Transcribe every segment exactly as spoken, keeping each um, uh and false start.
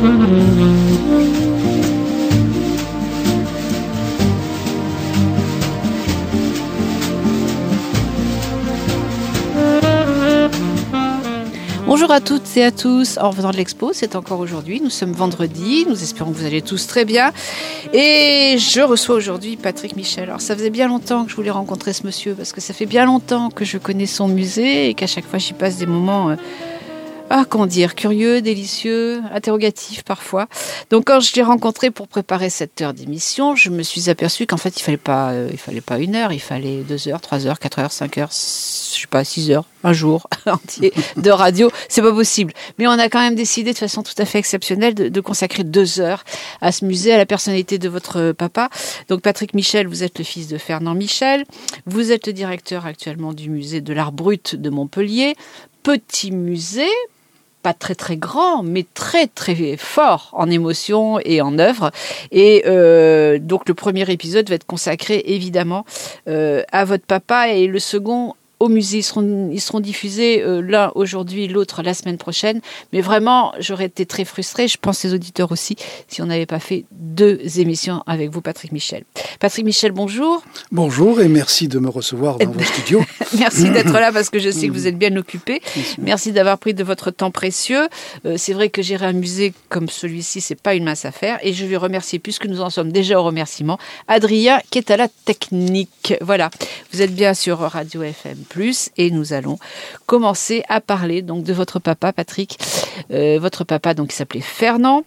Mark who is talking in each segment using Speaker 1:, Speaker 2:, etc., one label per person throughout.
Speaker 1: Bonjour à toutes et à tous, en revenant de l'expo, c'est encore aujourd'hui, nous sommes vendredi, nous espérons que vous allez tous très bien et je reçois aujourd'hui Patrick Michel. Alors ça faisait bien longtemps que je voulais rencontrer ce monsieur parce que ça fait bien longtemps que je connais son musée et qu'à chaque fois j'y passe des moments... Euh, Ah, comment dire, curieux, délicieux, interrogatif parfois. Donc quand je l'ai rencontré pour préparer cette heure d'émission, je me suis aperçue qu'en fait il fallait pas, euh, il fallait pas une heure, il fallait deux heures, trois heures, quatre heures, cinq heures, je sais pas, six heures, un jour entier de radio. C'est pas possible. Mais on a quand même décidé de façon tout à fait exceptionnelle de, de consacrer deux heures à ce musée, à la personnalité de votre papa. Donc Patrick Michel, vous êtes le fils de Fernand Michel, vous êtes le directeur actuellement du musée de l'art brut de Montpellier. Petit musée, pas très très grand, mais très très fort en émotion et en œuvre. Et euh, donc le premier épisode va être consacré évidemment euh, à votre papa et le second au musée. Ils seront, ils seront diffusés euh, l'un aujourd'hui, l'autre la semaine prochaine. Mais vraiment, j'aurais été très frustrée, je pense les auditeurs aussi, si on n'avait pas fait deux émissions avec vous, Patrick Michel. Patrick Michel, bonjour.
Speaker 2: Bonjour et merci de me recevoir dans vos studios.
Speaker 1: Merci d'être là parce que je sais que vous êtes bien occupé. Merci d'avoir pris de votre temps précieux. Euh, c'est vrai que gérer un musée comme celui-ci, c'est pas une mince affaire. Et je vais remercier, puisque nous en sommes déjà au remerciement, Adrien qui est à la technique. Voilà, vous êtes bien sur Radio F M plus, et nous allons commencer à parler donc de votre papa, Patrick. Euh, votre papa, donc, qui s'appelait Fernand.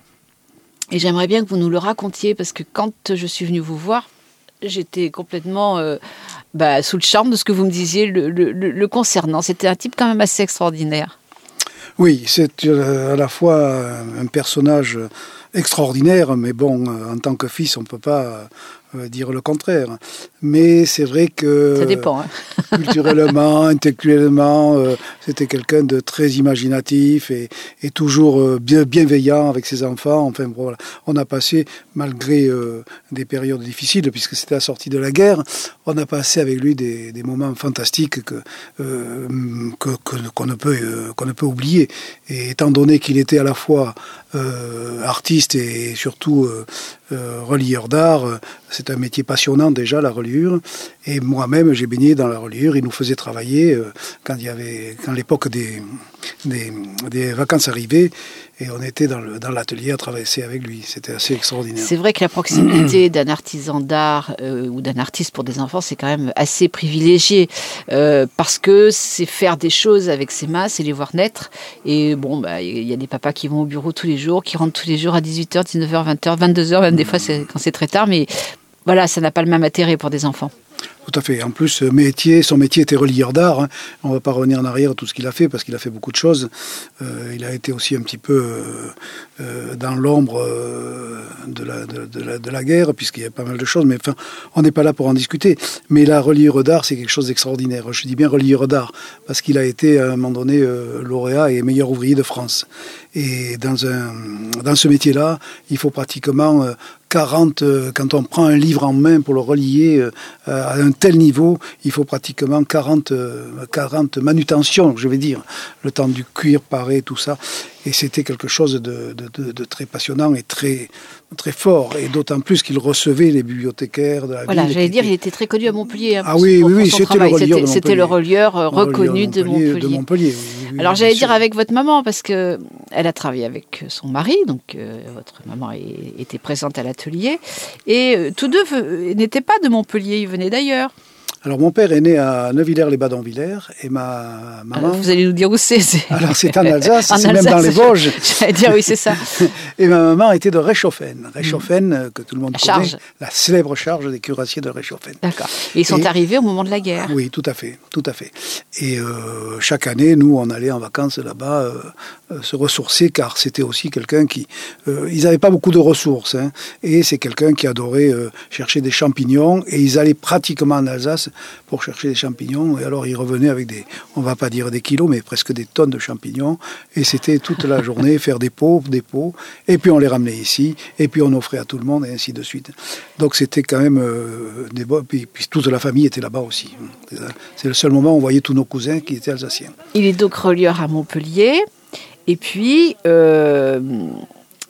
Speaker 1: Et j'aimerais bien que vous nous le racontiez parce que quand je suis venue vous voir, j'étais complètement euh, bah, sous le charme de ce que vous me disiez le, le, le concernant. C'était un type quand même assez extraordinaire.
Speaker 2: Oui, c'est euh, à la fois un personnage extraordinaire, mais bon, euh, en tant que fils, on ne peut pas euh, dire le contraire. Mais c'est vrai que...
Speaker 1: Ça dépend. Hein.
Speaker 2: Culturellement, intellectuellement, euh, c'était quelqu'un de très imaginatif et, et toujours euh, bien, bienveillant avec ses enfants. Enfin, voilà. On a passé, malgré euh, des périodes difficiles, puisque c'était la sortie de la guerre, on a passé avec lui des, des moments fantastiques que, euh, que, que, qu'on, ne peut, euh, qu'on ne peut oublier. Et étant donné qu'il était à la fois euh, artiste et surtout euh, euh, relieur d'art, euh, c'est un métier passionnant déjà, la reliure. Et moi-même, j'ai baigné dans la reliure. Il nous faisait travailler euh, quand, il y avait, quand l'époque des, des, des vacances arrivait. Et on était dans, le, dans l'atelier à travailler avec lui. C'était assez extraordinaire.
Speaker 1: C'est vrai que la proximité d'un artisan d'art euh, ou d'un artiste pour des enfants, c'est quand même assez privilégié. Euh, parce que c'est faire des choses avec ses mains, c'est les voir naître. Et bon, bah, il y a des papas qui vont au bureau tous les jours, qui rentrent tous les jours à dix-huit heures, dix-neuf heures, vingt heures, vingt-deux heures, même des fois c'est, quand c'est très tard. Mais voilà, ça n'a pas le même intérêt pour des enfants.
Speaker 2: Tout à fait. En plus, métier, son métier était relieur d'art. Hein. On ne va pas revenir en arrière à tout ce qu'il a fait, parce qu'il a fait beaucoup de choses. Euh, il a été aussi un petit peu euh, euh, dans l'ombre euh, de, la, de, de, la, de la guerre, puisqu'il y a pas mal de choses. Mais enfin, on n'est pas là pour en discuter. Mais la reliure d'art, c'est quelque chose d'extraordinaire. Je dis bien reliure d'art, parce qu'il a été, à un moment donné, euh, lauréat et meilleur ouvrier de France. Et dans, un, dans ce métier-là, il faut pratiquement... Euh, quarante, quand on prend un livre en main pour le relier à un tel niveau, il faut pratiquement quarante, quarante manutentions, je vais dire, le temps du cuir, paré, tout ça. Et c'était quelque chose de, de, de, de très passionnant et très, très fort. Et d'autant plus qu'il recevait les bibliothécaires de la
Speaker 1: voilà,
Speaker 2: ville.
Speaker 1: Voilà, j'allais dire, était... il était très connu à Montpellier. Hein,
Speaker 2: ah oui,
Speaker 1: pour,
Speaker 2: oui, oui,
Speaker 1: pour
Speaker 2: c'était le, relieur de
Speaker 1: c'était le relieur euh, reconnu
Speaker 2: de Montpellier. De Montpellier. De Montpellier oui, oui,
Speaker 1: Alors j'allais
Speaker 2: sûr.
Speaker 1: dire avec votre maman, parce qu'elle a travaillé avec son mari, donc euh, votre maman est, était présente à l'atelier. Et euh, tous deux euh, n'étaient pas de Montpellier, ils venaient d'ailleurs.
Speaker 2: Alors, mon père est né à Neuvillers-les-Bas-d'Envillers et ma maman...
Speaker 1: Alors, vous allez nous dire où c'est, c'est...
Speaker 2: Alors, c'est en Alsace,
Speaker 1: en
Speaker 2: c'est
Speaker 1: Alsace,
Speaker 2: même dans les Vosges.
Speaker 1: J'allais dire, oui, c'est ça.
Speaker 2: Et ma maman était de Réchauffen. Réchauffen, mmh. que tout le monde
Speaker 1: la
Speaker 2: connaît.
Speaker 1: Charge.
Speaker 2: La célèbre charge des cuirassiers de Réchauffen.
Speaker 1: D'accord. Et ils sont
Speaker 2: et...
Speaker 1: arrivés au moment de la guerre.
Speaker 2: Oui, tout à fait, tout à fait. Et euh, chaque année, nous, on allait en vacances là-bas euh, euh, se ressourcer, car c'était aussi quelqu'un qui... Euh, ils n'avaient pas beaucoup de ressources, hein, et c'est quelqu'un qui adorait euh, chercher des champignons, et ils allaient pratiquement en Alsace pour chercher des champignons, et alors ils revenaient avec des, on va pas dire des kilos, mais presque des tonnes de champignons, et c'était toute la journée faire des pots, des pots, et puis on les ramenait ici, et puis on offrait à tout le monde, et ainsi de suite. Donc c'était quand même euh, des beaux, puis, puis toute la famille était là-bas aussi. C'est le seul moment où on voyait tous nos cousins qui étaient alsaciens.
Speaker 1: Il est donc relieur à Montpellier, et puis... Euh...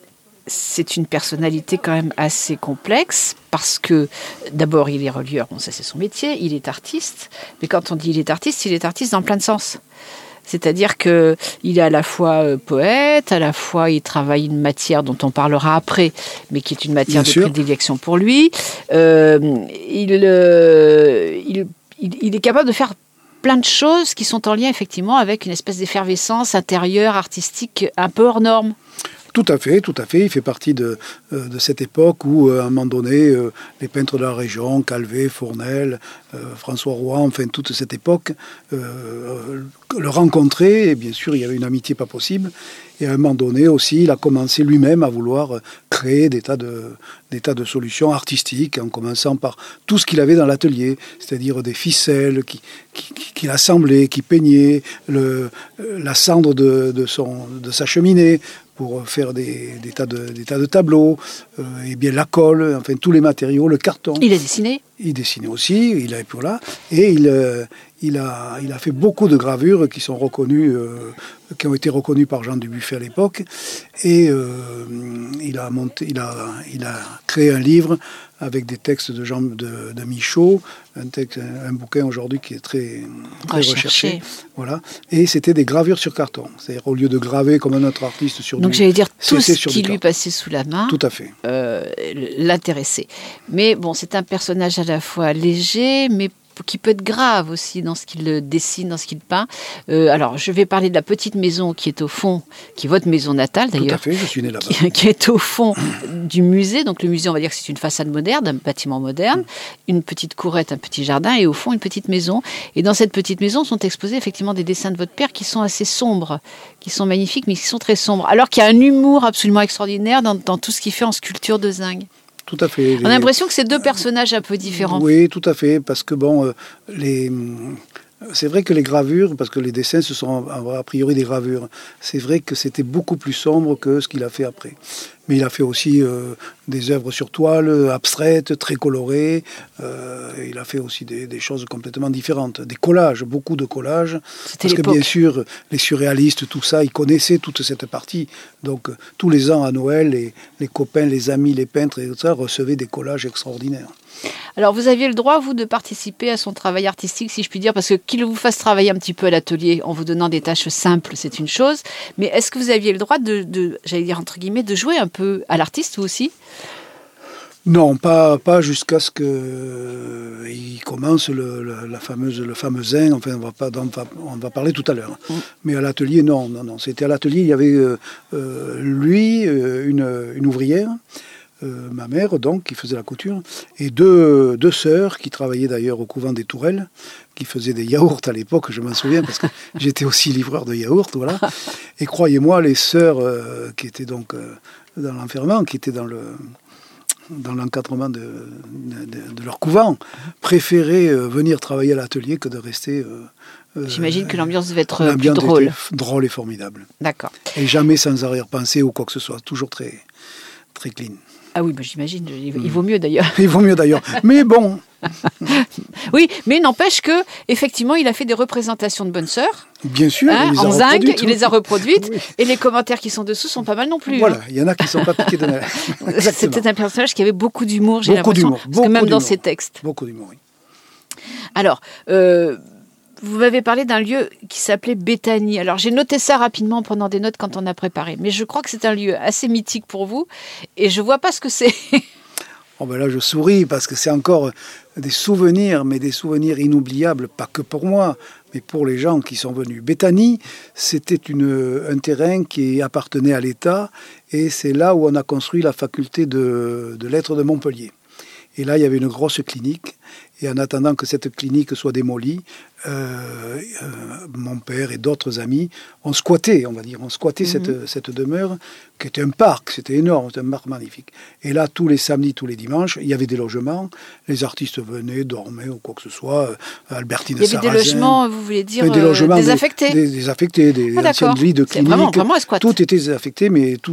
Speaker 1: c'est une personnalité quand même assez complexe parce que d'abord il est relieur, bon ça c'est son métier, il est artiste, mais quand on dit il est artiste, il est artiste dans plein de sens. C'est-à-dire qu'il est à la fois poète, à la fois il travaille une matière dont on parlera après, mais qui est une matière Bien de sûr. prédilection pour lui. Euh, il, euh, il, il, il est capable de faire plein de choses qui sont en lien effectivement avec une espèce d'effervescence intérieure, artistique, un peu hors norme.
Speaker 2: Tout à fait, tout à fait. Il fait partie de, euh, de cette époque où, euh, à un moment donné, euh, les peintres de la région, Calvet, Fournel, euh, François Roy, enfin toute cette époque, euh, le rencontraient. Et bien sûr, il y avait une amitié pas possible. Et à un moment donné aussi, il a commencé lui-même à vouloir créer des tas de, des tas de solutions artistiques, en commençant par tout ce qu'il avait dans l'atelier, c'est-à-dire des ficelles qu'il qui, qui, qui assemblait, qui peignait, le, la cendre de, de, son, de sa cheminée, pour faire des, des, tas, de, des tas de tableaux, euh, et bien la colle, enfin tous les matériaux, le carton.
Speaker 1: Il a dessiné ?
Speaker 2: Il dessinait aussi, il avait pour là, et il, euh, il, a, il a fait beaucoup de gravures qui sont reconnues, euh, qui ont été reconnues par Jean Dubuffet à l'époque, et euh, il a monté, il a, il a créé un livre avec des textes de Jean de, de Michaud, un, texte, un bouquin aujourd'hui qui est très, très recherché. Voilà. Et c'était des gravures sur carton. C'est-à-dire, au lieu de graver comme un autre artiste sur
Speaker 1: Donc,
Speaker 2: du...
Speaker 1: Donc, j'allais dire, tout ce qui lui passait sous la main
Speaker 2: Tout à fait.
Speaker 1: Euh, l'intéressait. Mais bon, c'est un personnage à la fois léger, mais qui peut être grave aussi dans ce qu'il dessine, dans ce qu'il peint. Euh, alors, je vais parler de la petite maison qui est au fond, qui est votre maison natale d'ailleurs.
Speaker 2: Tout à fait, je suis né là-bas.
Speaker 1: Qui, qui est au fond du musée. Donc le musée, on va dire que c'est une façade moderne, un bâtiment moderne, une petite courette, un petit jardin, et au fond une petite maison. Et dans cette petite maison sont exposés effectivement des dessins de votre père qui sont assez sombres, qui sont magnifiques, mais qui sont très sombres. Alors qu'il y a un humour absolument extraordinaire dans, dans tout ce qu'il fait en sculpture de zinc.
Speaker 2: Tout à fait.
Speaker 1: On a l'impression que c'est deux personnages un peu différents.
Speaker 2: Oui, tout à fait, parce que bon, euh, les... c'est vrai que les gravures, parce que les dessins, ce sont a priori des gravures, c'est vrai que c'était beaucoup plus sombre que ce qu'il a fait après. Mais il a fait aussi euh, des œuvres sur toile, abstraites, très colorées. Euh, il a fait aussi des, des choses complètement différentes. Des collages, beaucoup de collages. Parce que bien sûr, les surréalistes, tout ça, ils connaissaient toute cette partie. Donc tous les ans à Noël, les, les copains, les amis, les peintres et tout ça recevaient des collages extraordinaires.
Speaker 1: Alors, vous aviez le droit, vous, de participer à son travail artistique, si je puis dire, parce que qu'il vous fasse travailler un petit peu à l'atelier en vous donnant des tâches simples, c'est une chose. Mais est-ce que vous aviez le droit de, de j'allais dire entre guillemets, de jouer un peu à l'artiste, vous aussi ?
Speaker 2: Non, pas, pas jusqu'à ce qu'il euh, commence le, le, la fameuse, le fameux zinc. Enfin, on va, pas, on va, on va parler tout à l'heure. Mmh. Mais à l'atelier, non, non, non. C'était à l'atelier, il y avait euh, euh, lui, euh, une, une ouvrière. Euh, ma mère, donc, qui faisait la couture, et deux, deux sœurs qui travaillaient d'ailleurs au couvent des Tourelles, qui faisaient des yaourts à l'époque, je m'en souviens, parce que j'étais aussi livreur de yaourts, voilà. Et croyez-moi, les sœurs euh, qui étaient donc euh, dans l'enfermement, qui étaient dans le dans l'encadrement de, de, de leur couvent, préféraient euh, venir travailler à l'atelier que de rester... Euh,
Speaker 1: J'imagine que l'ambiance devait être plus drôle.
Speaker 2: Drôle et formidable.
Speaker 1: D'accord.
Speaker 2: Et jamais sans arrière-pensée ou quoi que ce soit, toujours très, très clean.
Speaker 1: Ah oui, bah j'imagine, il, il vaut mieux d'ailleurs.
Speaker 2: Il vaut mieux d'ailleurs, mais bon.
Speaker 1: Oui, mais n'empêche que effectivement, il a fait des représentations de Bonne Sœur.
Speaker 2: Bien sûr,
Speaker 1: hein,
Speaker 2: il les a
Speaker 1: en zinc, il les a reproduites,
Speaker 2: oui.
Speaker 1: Et les commentaires qui sont dessous sont pas mal non plus.
Speaker 2: Voilà,
Speaker 1: hein.
Speaker 2: il y en a qui sont pas piqués de nerfs.
Speaker 1: C'était un personnage qui avait beaucoup d'humour, j'ai
Speaker 2: beaucoup
Speaker 1: l'impression,
Speaker 2: d'humour,
Speaker 1: parce que même
Speaker 2: d'humour.
Speaker 1: dans ses textes.
Speaker 2: Beaucoup d'humour, oui.
Speaker 1: Alors. Euh, Vous m'avez parlé d'un lieu qui s'appelait Béthanie. Alors, j'ai noté ça rapidement en prenant des notes quand on a préparé. Mais je crois que c'est un lieu assez mythique pour vous. Et je ne vois pas ce que c'est.
Speaker 2: Oh ben là, je souris parce que c'est encore des souvenirs, mais des souvenirs inoubliables, pas que pour moi, mais pour les gens qui sont venus. Béthanie, c'était une, un terrain qui appartenait à l'État. Et c'est là où on a construit la faculté de, de lettres de Montpellier. Et là, il y avait une grosse clinique. Et en attendant que cette clinique soit démolie, euh, euh, mon père et d'autres amis ont squatté, on va dire, ont squatté mmh. cette, cette demeure, qui était un parc, c'était énorme, c'était un parc magnifique. Et là, tous les samedis, tous les dimanches, il y avait des logements, les artistes venaient, dormaient ou quoi que ce soit, Albertine Sarrazin.
Speaker 1: Il y avait Sarrazin, des logements, vous voulez dire,
Speaker 2: des logements
Speaker 1: désaffectés
Speaker 2: des, des, Désaffectés, des
Speaker 1: ah,
Speaker 2: anciennes villes de cliniques.
Speaker 1: Vraiment, vraiment un squat.
Speaker 2: Tout était désaffecté, mais tout...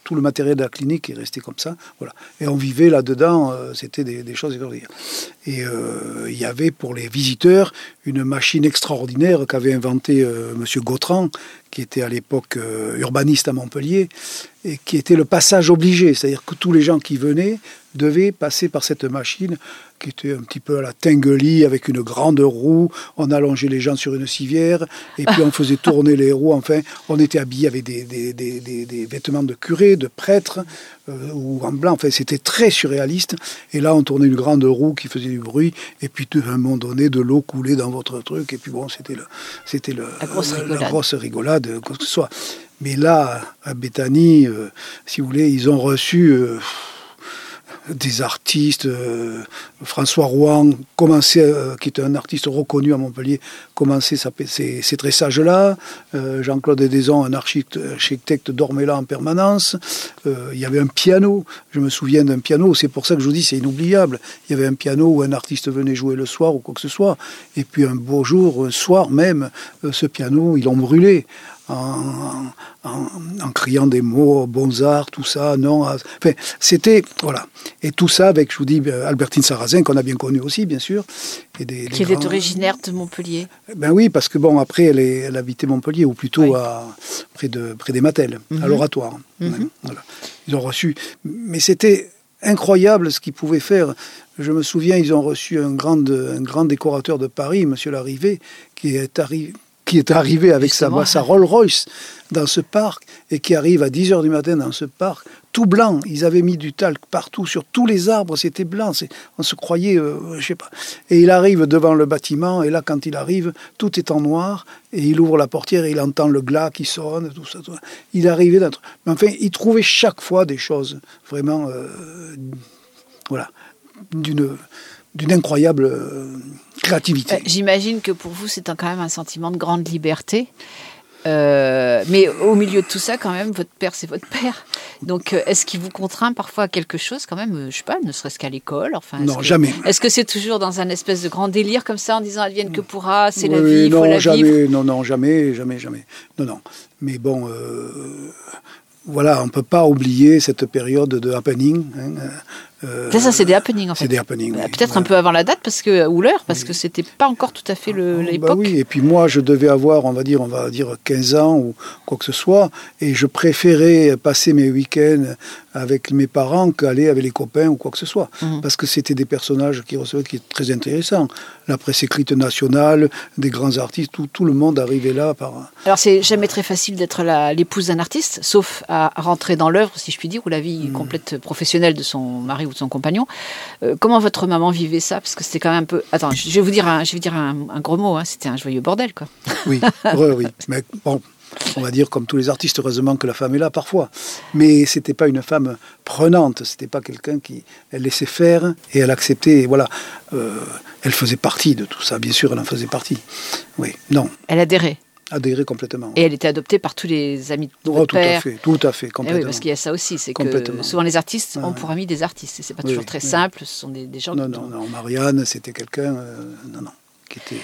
Speaker 2: tout le matériel de la clinique est resté comme ça. Voilà. Et on vivait là-dedans, euh, c'était des, des choses extraordinaires. Et euh, il y avait pour les visiteurs une machine extraordinaire qu'avait inventée euh, M. Gautran, qui était à l'époque euh, urbaniste à Montpellier, et qui était le passage obligé. C'est-à-dire que tous les gens qui venaient devaient passer par cette machine qui était un petit peu à la Tinguely, avec une grande roue. On allongeait les gens sur une civière, et puis on faisait tourner les roues. Enfin, on était habillés avec des, des, des, des, des vêtements de curé, de prêtre, euh, ou en blanc. Enfin, c'était très surréaliste. Et là, on tournait une grande roue qui faisait du bruit, et puis à un moment donné, de l'eau coulait dans votre truc. Et puis bon, c'était, le, c'était le,
Speaker 1: la, grosse
Speaker 2: la, la grosse rigolade, quoi que ce soit. Mais là, à Béthanie, euh, si vous voulez, ils ont reçu... Euh, des artistes, euh, François Rouen, commençait, euh, qui était un artiste reconnu à Montpellier, commençait sa, ces, ces tressages-là. Euh, Jean-Claude Edaison, un architecte, architecte, dormait là en permanence. Euh, il y avait un piano, je me souviens d'un piano, c'est pour ça que je vous dis c'est inoubliable. Il y avait un piano où un artiste venait jouer le soir ou quoi que ce soit. Et puis un beau jour, un soir même, euh, ce piano, ils l'ont brûlé. En, en, en criant des mots, bons-arts, tout ça, non. Enfin, c'était, voilà. Et tout ça avec, je vous dis, Albertine Sarrazin, qu'on a bien connue aussi, bien sûr. Et des,
Speaker 1: qui
Speaker 2: des
Speaker 1: est
Speaker 2: grands...
Speaker 1: originaire de Montpellier.
Speaker 2: Ben oui, parce que bon, après, elle, est, elle habitait Montpellier, ou plutôt oui. à, près, de, près des Matelles, mm-hmm. à l'Oratoire. Mm-hmm. Voilà. Ils ont reçu... Mais c'était incroyable ce qu'ils pouvaient faire. Je me souviens, ils ont reçu un grand, un grand décorateur de Paris, M. Larrivé, qui est arrivé... qui est arrivé avec sa, sa Rolls-Royce dans ce parc et qui arrive à dix heures du matin dans ce parc, tout blanc. Ils avaient mis du talc partout, sur tous les arbres, c'était blanc. C'est, on se croyait, euh, je sais pas. Et il arrive devant le bâtiment, et là, quand il arrive, tout est en noir, et il ouvre la portière et il entend le glas qui sonne, tout ça. Tout ça. Il arrivait dans... Mais enfin, il trouvait chaque fois des choses vraiment, euh, voilà, d'une... d'une incroyable euh, créativité.
Speaker 1: Euh, j'imagine que pour vous, c'est quand même un sentiment de grande liberté. Euh, mais au milieu de tout ça, quand même, votre père, c'est votre père. Donc, euh, est-ce qu'il vous contraint parfois à quelque chose, quand même, euh, je sais pas, ne serait-ce qu'à l'école enfin,
Speaker 2: Non,
Speaker 1: que,
Speaker 2: jamais.
Speaker 1: Est-ce que c'est toujours dans un espèce de grand délire comme ça, en disant advienne que pourra, c'est
Speaker 2: oui,
Speaker 1: la vie, il
Speaker 2: non,
Speaker 1: faut la
Speaker 2: jamais,
Speaker 1: vivre?
Speaker 2: Non, non, jamais, jamais, jamais. Non, non. Mais bon... Euh... Voilà, on ne peut pas oublier cette période de happening. Hein,
Speaker 1: euh, ça, ça, c'est des happenings, en fait.
Speaker 2: C'est des happenings,
Speaker 1: bah,
Speaker 2: oui.
Speaker 1: Peut-être
Speaker 2: voilà.
Speaker 1: un peu avant la date parce que, ou l'heure, parce oui. que ce n'était pas encore tout à fait le,
Speaker 2: oh,
Speaker 1: l'époque.
Speaker 2: Bah oui, et puis moi, je devais avoir, on va dire, on va dire quinze ans ou quoi que ce soit, et je préférais passer mes week-ends avec mes parents qu'aller avec les copains ou quoi que ce soit. Mmh. Parce que c'était des personnages qui recevaient, qui étaient très intéressants. La presse écrite nationale, des grands artistes, tout, tout le monde arrivait là par...
Speaker 1: Alors, c'est jamais très facile d'être la, l'épouse d'un artiste, sauf à rentrer dans l'œuvre, si je puis dire, ou la vie mmh. complète professionnelle de son mari ou de son compagnon. Euh, comment votre maman vivait ça? Parce que c'était quand même un peu... Attends, je vais vous dire un, je vais dire un, un gros mot, hein. C'était un joyeux bordel, quoi.
Speaker 2: Oui, oui, oui. Mais bon... On va dire comme tous les artistes, heureusement que la femme est là parfois. Mais c'était pas une femme prenante, c'était pas quelqu'un qui... Elle laissait faire et elle acceptait, et voilà. Euh, elle faisait partie de tout ça, bien sûr, elle en faisait partie. Oui, non.
Speaker 1: Elle adhérait
Speaker 2: Adhérait complètement.
Speaker 1: Et elle était adoptée par tous les amis de votre
Speaker 2: oh, tout
Speaker 1: père.
Speaker 2: à fait, tout à fait, complètement.
Speaker 1: Eh oui, parce qu'il y a ça aussi, c'est que souvent les artistes ont pour amis des artistes, et c'est pas toujours oui, très oui. simple, ce sont des, des gens...
Speaker 2: Non,
Speaker 1: qui
Speaker 2: non,
Speaker 1: ont...
Speaker 2: non, Marianne, c'était quelqu'un, euh, non, non, qui était...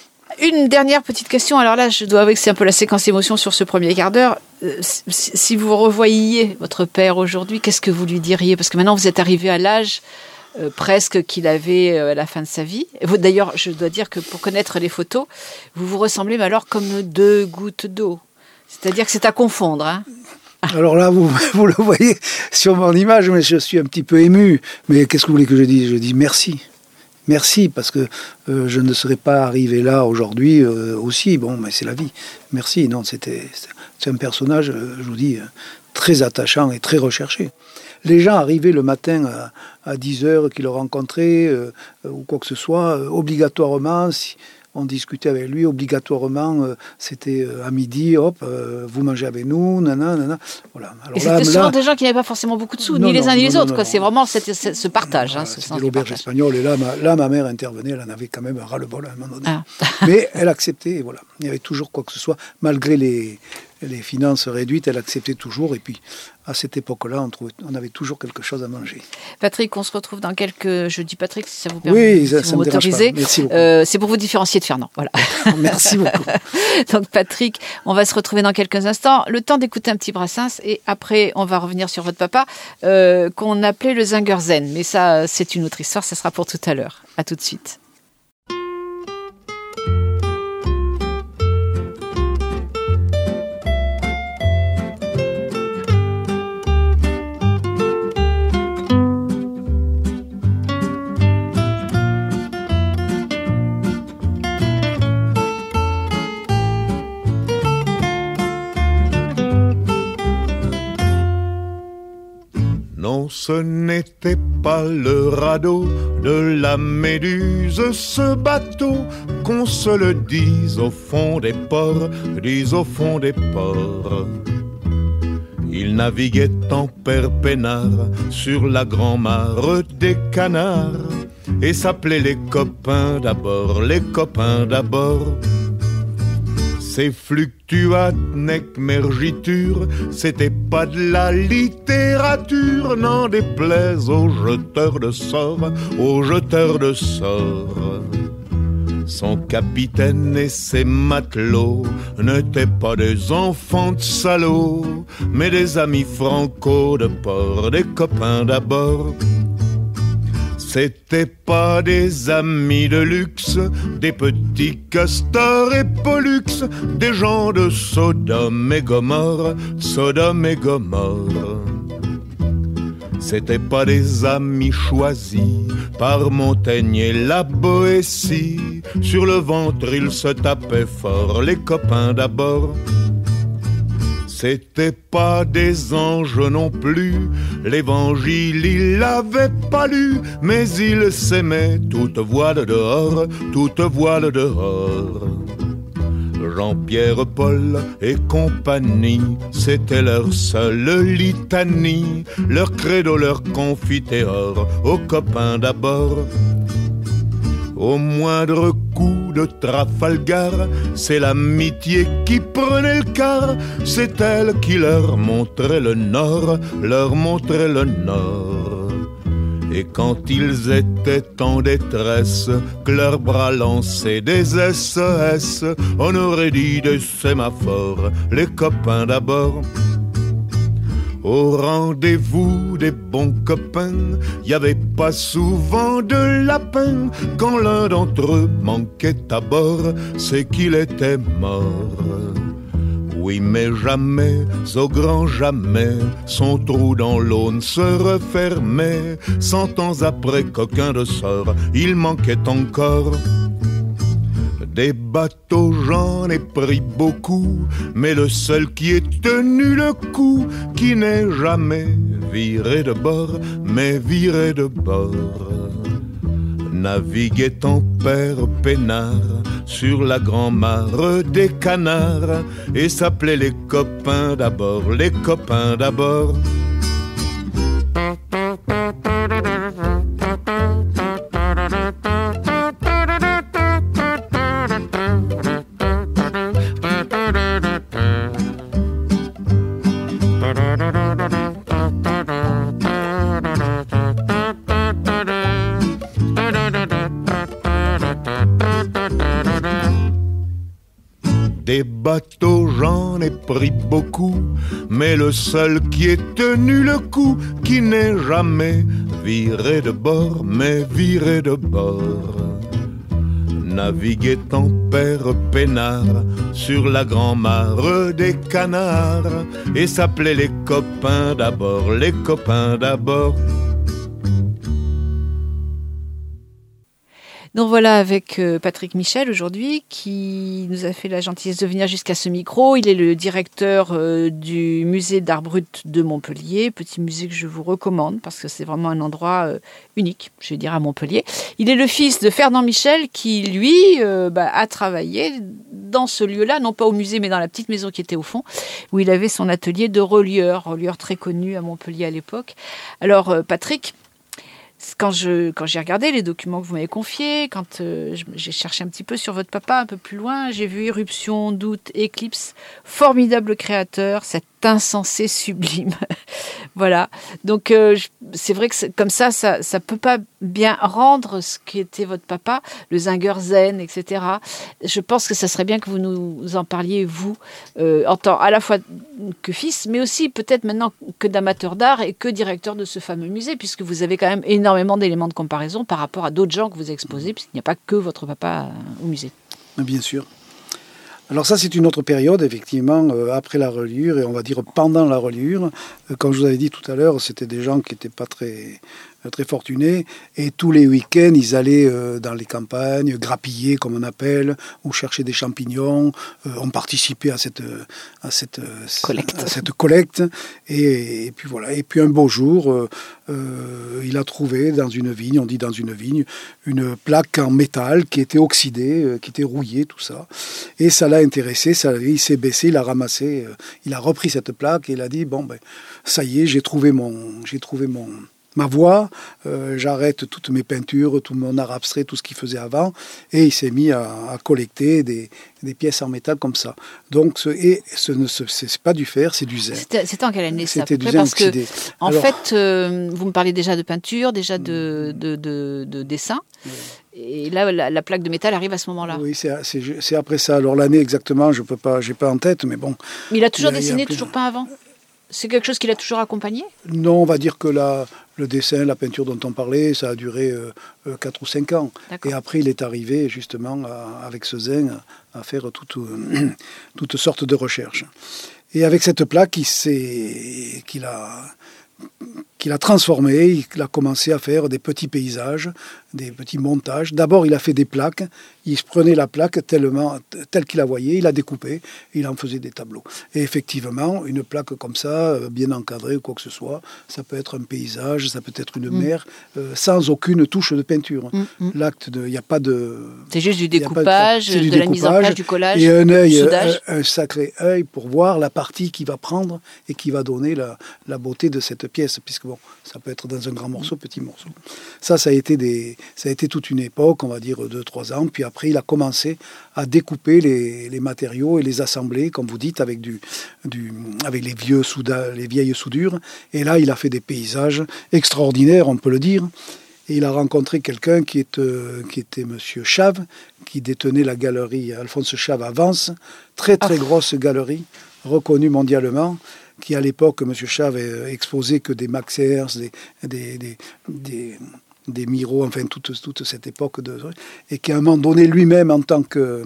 Speaker 1: Une dernière petite question. Alors là, je dois avouer que c'est un peu la séquence émotion sur ce premier quart d'heure. Euh, si, si vous revoyiez votre père aujourd'hui, qu'est-ce que vous lui diriez? Parce que maintenant, vous êtes arrivé à l'âge euh, presque qu'il avait euh, à la fin de sa vie. Vous, d'ailleurs, je dois dire que pour connaître les photos, vous vous ressemblez, mais alors comme deux gouttes d'eau. C'est-à-dire que c'est à confondre. Hein.
Speaker 2: Alors là, vous, vous le voyez sur mon image, mais je suis un petit peu ému. Mais qu'est-ce que vous voulez que je dise? Je dis merci. Merci, parce que euh, je ne serais pas arrivé là aujourd'hui euh, aussi. Bon, mais c'est la vie. Merci. Non, c'était, c'est un personnage, euh, je vous dis, euh, très attachant et très recherché. Les gens arrivaient le matin à, à dix heures, qu'ils le rencontraient, euh, ou quoi que ce soit, euh, obligatoirement... Si, on discutait avec lui obligatoirement, euh, c'était euh, à midi, hop, euh, vous mangez avec nous, nanana, nanana. Voilà. Alors
Speaker 1: et c'était là, souvent là, des gens qui n'avaient pas forcément beaucoup de sous, non, ni les uns non, ni les non, autres. Non, quoi. Non, c'est vraiment cette, cette, ce partage.
Speaker 2: Voilà,
Speaker 1: hein, ce
Speaker 2: c'était l'auberge espagnole, et là ma, là, ma mère intervenait, elle en avait quand même un ras-le-bol à un moment donné. Ah. Mais elle acceptait, et voilà. Il y avait toujours quoi que ce soit, malgré les, les finances réduites, elle acceptait toujours. Et puis, à cette époque-là, on, trouvait, on avait toujours quelque chose à manger.
Speaker 1: Patrick, on se retrouve dans quelques... Je dis Patrick, si ça vous permet,
Speaker 2: oui, ça,
Speaker 1: si
Speaker 2: ça
Speaker 1: vous
Speaker 2: me dérange pas. Merci beaucoup.
Speaker 1: Euh, c'est pour vous différencier de Fernand. Voilà.
Speaker 2: Merci beaucoup.
Speaker 1: Donc Patrick, on va se retrouver dans quelques instants. Le temps d'écouter un petit Brassens et après, on va revenir sur votre papa euh, qu'on appelait le Zingerzen. Mais ça, c'est une autre histoire, ça sera pour tout à l'heure. À tout de suite.
Speaker 3: Non, ce n'était pas le radeau de la Méduse, ce bateau, qu'on se le dise au fond des ports, dise au fond des ports. Il naviguait en père peinard sur la grand-mare des canards et s'appelait les copains d'abord, les copains d'abord. Ces fluctuates nec mergiture, c'était pas de la littérature, n'en déplaise aux jeteurs de sorts, aux jeteurs de sorts. Son capitaine et ses matelots n'étaient pas des enfants de salauds, mais des amis franco de port, des copains d'abord. C'étaient pas des amis de luxe, des petits castors et pollux, des gens de Sodome et Gomorre, Sodome et Gomorre. C'étaient pas des amis choisis par Montaigne et la Boétie. Sur le ventre ils se tapaient fort, les copains d'abord. C'étaient pas des anges non plus, l'évangile il l'avait pas lu, mais ils s'aimaient toute voile dehors, toute voile dehors. Jean-Pierre, Paul et compagnie, c'était leur seule litanie, leur credo, leur confiteor, aux copains d'abord. Au moindre coup de Trafalgar, c'est l'amitié qui prenait le quart, c'est elle qui leur montrait le nord, leur montrait le nord. Et quand ils étaient en détresse, que leurs bras lançaient des S O S, on aurait dit des sémaphores, les copains d'abord. Au rendez-vous des bons copains, y avait pas souvent de lapin. Quand l'un d'entre eux manquait à bord, c'est qu'il était mort. Oui, mais jamais, au grand jamais, son trou dans l'Aune se refermait. Cent ans après qu'aucun de sort, il manquait encore. Des bateaux, j'en ai pris beaucoup, mais le seul qui ait tenu le coup, qui n'est jamais viré de bord, mais viré de bord. Naviguait en père peinard sur la grand-mare des canards et s'appelait les copains d'abord, les copains d'abord. Des bateaux, j'en ai pris beaucoup, mais le seul qui ait tenu le coup, qui n'est jamais viré de bord, mais viré de bord. Naviguait en père peinard sur la grand-mare des canards et s'appelait les copains d'abord, les copains d'abord.
Speaker 1: Donc voilà, avec Patrick Michel aujourd'hui, qui nous a fait la gentillesse de venir jusqu'à ce micro. Il est le directeur euh, du musée d'art brut de Montpellier, petit musée que je vous recommande parce que c'est vraiment un endroit euh, unique, je vais dire, à Montpellier. Il est le fils de Fernand Michel qui, lui, euh, bah, a travaillé dans ce lieu-là, non pas au musée, mais dans la petite maison qui était au fond, où il avait son atelier de relieur, relieur très connu à Montpellier à l'époque. Alors, euh, Patrick, quand, je, quand j'ai regardé les documents que vous m'avez confiés, quand euh, j'ai cherché un petit peu sur votre papa un peu plus loin, j'ai vu Éruption, Doute, Éclipse, formidable créateur, cet insensé sublime. Voilà. Donc, euh, c'est vrai que c'est, comme ça, ça ne peut pas bien rendre ce qu'était votre papa, le zingueur zen, et cetera. Je pense que ça serait bien que vous nous en parliez, vous, euh, en tant à la fois que fils, mais aussi peut-être maintenant que d'amateur d'art et que directeur de ce fameux musée, puisque vous avez quand même énormément d'éléments de comparaison par rapport à d'autres gens que vous exposez, puisqu'il n'y a pas que votre papa au musée.
Speaker 2: Bien sûr. Alors ça, c'est une autre période, effectivement, euh, après la reliure, et on va dire pendant la reliure. Euh, comme je vous avais dit tout à l'heure, c'était des gens qui n'étaient pas très, très fortunés, et tous les week-ends, ils allaient euh, dans les campagnes, grappiller, comme on appelle, ou chercher des champignons. Euh, on participait à cette, à cette,
Speaker 1: collecte.
Speaker 2: À cette collecte, et, et puis voilà. Et puis un beau jour, euh, euh, il a trouvé dans une vigne, on dit dans une vigne, une plaque en métal qui était oxydée, euh, qui était rouillée, tout ça. Et ça l'a intéressé, ça, il s'est baissé, il a ramassé, euh, il a repris cette plaque et il a dit, bon, ben, ça y est, j'ai trouvé, mon, j'ai trouvé mon, ma voie, euh, j'arrête toutes mes peintures, tout mon art abstrait, tout ce qu'il faisait avant, et il s'est mis à, à collecter des, des pièces en métal comme ça. Donc, ce, et ce ne ce, c'est pas du fer, c'est du zen.
Speaker 1: C'était, c'était en quelle année ça?
Speaker 2: C'était du zen
Speaker 1: parce
Speaker 2: oxydé.
Speaker 1: Que, en
Speaker 2: Alors,
Speaker 1: fait, euh, vous me parlez déjà de peinture, déjà de, de, de, de dessin. Oui. Et là, la, la plaque de métal arrive à ce moment-là.
Speaker 2: Oui, c'est, c'est, c'est après ça. Alors l'année exactement, je peux pas, j'ai pas en tête, mais bon.
Speaker 1: Mais il a toujours
Speaker 2: il a,
Speaker 1: dessiné,
Speaker 2: il a plus...
Speaker 1: toujours peint avant? C'est quelque chose qu'il a toujours accompagné?
Speaker 2: Non, on va dire que la, le dessin, la peinture dont on parlait, ça a duré euh, quatre ou cinq ans. D'accord. Et après, il est arrivé justement à, avec ce zen à, à faire toute, euh, toutes sortes de recherches. Et avec cette plaque, il s'est, qu'il a... qu'il a transformé, il a commencé à faire des petits paysages, des petits montages. D'abord, il a fait des plaques, il prenait la plaque tellement, telle qu'il la voyait, il la découpait, il en faisait des tableaux. Et effectivement, une plaque comme ça, bien encadrée ou quoi que ce soit, ça peut être un paysage, ça peut être une mmh. mer, euh, sans aucune touche de peinture. Mmh. L'acte de, il n'y a pas de...
Speaker 1: C'est juste du découpage, de, de, de
Speaker 2: du
Speaker 1: la
Speaker 2: découpage,
Speaker 1: mise en place du collage,
Speaker 2: et un œil,
Speaker 1: soudage.
Speaker 2: Un, un sacré œil pour voir la partie qu'il va prendre et qui va donner la, la beauté de cette pièce, puisque bon, ça peut être dans un grand morceau, petit morceau. Ça, ça a été des, ça a été toute une époque, on va dire deux, trois ans. Puis après, il a commencé à découper les, les matériaux et les assembler, comme vous dites, avec du, du, avec les vieux souda, les vieilles soudures. Et là, il a fait des paysages extraordinaires, on peut le dire. Et il a rencontré quelqu'un qui, est, euh, qui était Monsieur Chave, qui détenait la galerie Alphonse Chave à Vence, très très grosse galerie, reconnue mondialement, qui à l'époque, M. Chave exposait que des Max Ernst, des, des, des, des, des Miro, enfin toute, toute cette époque, de, et qui à un moment donné lui-même en tant que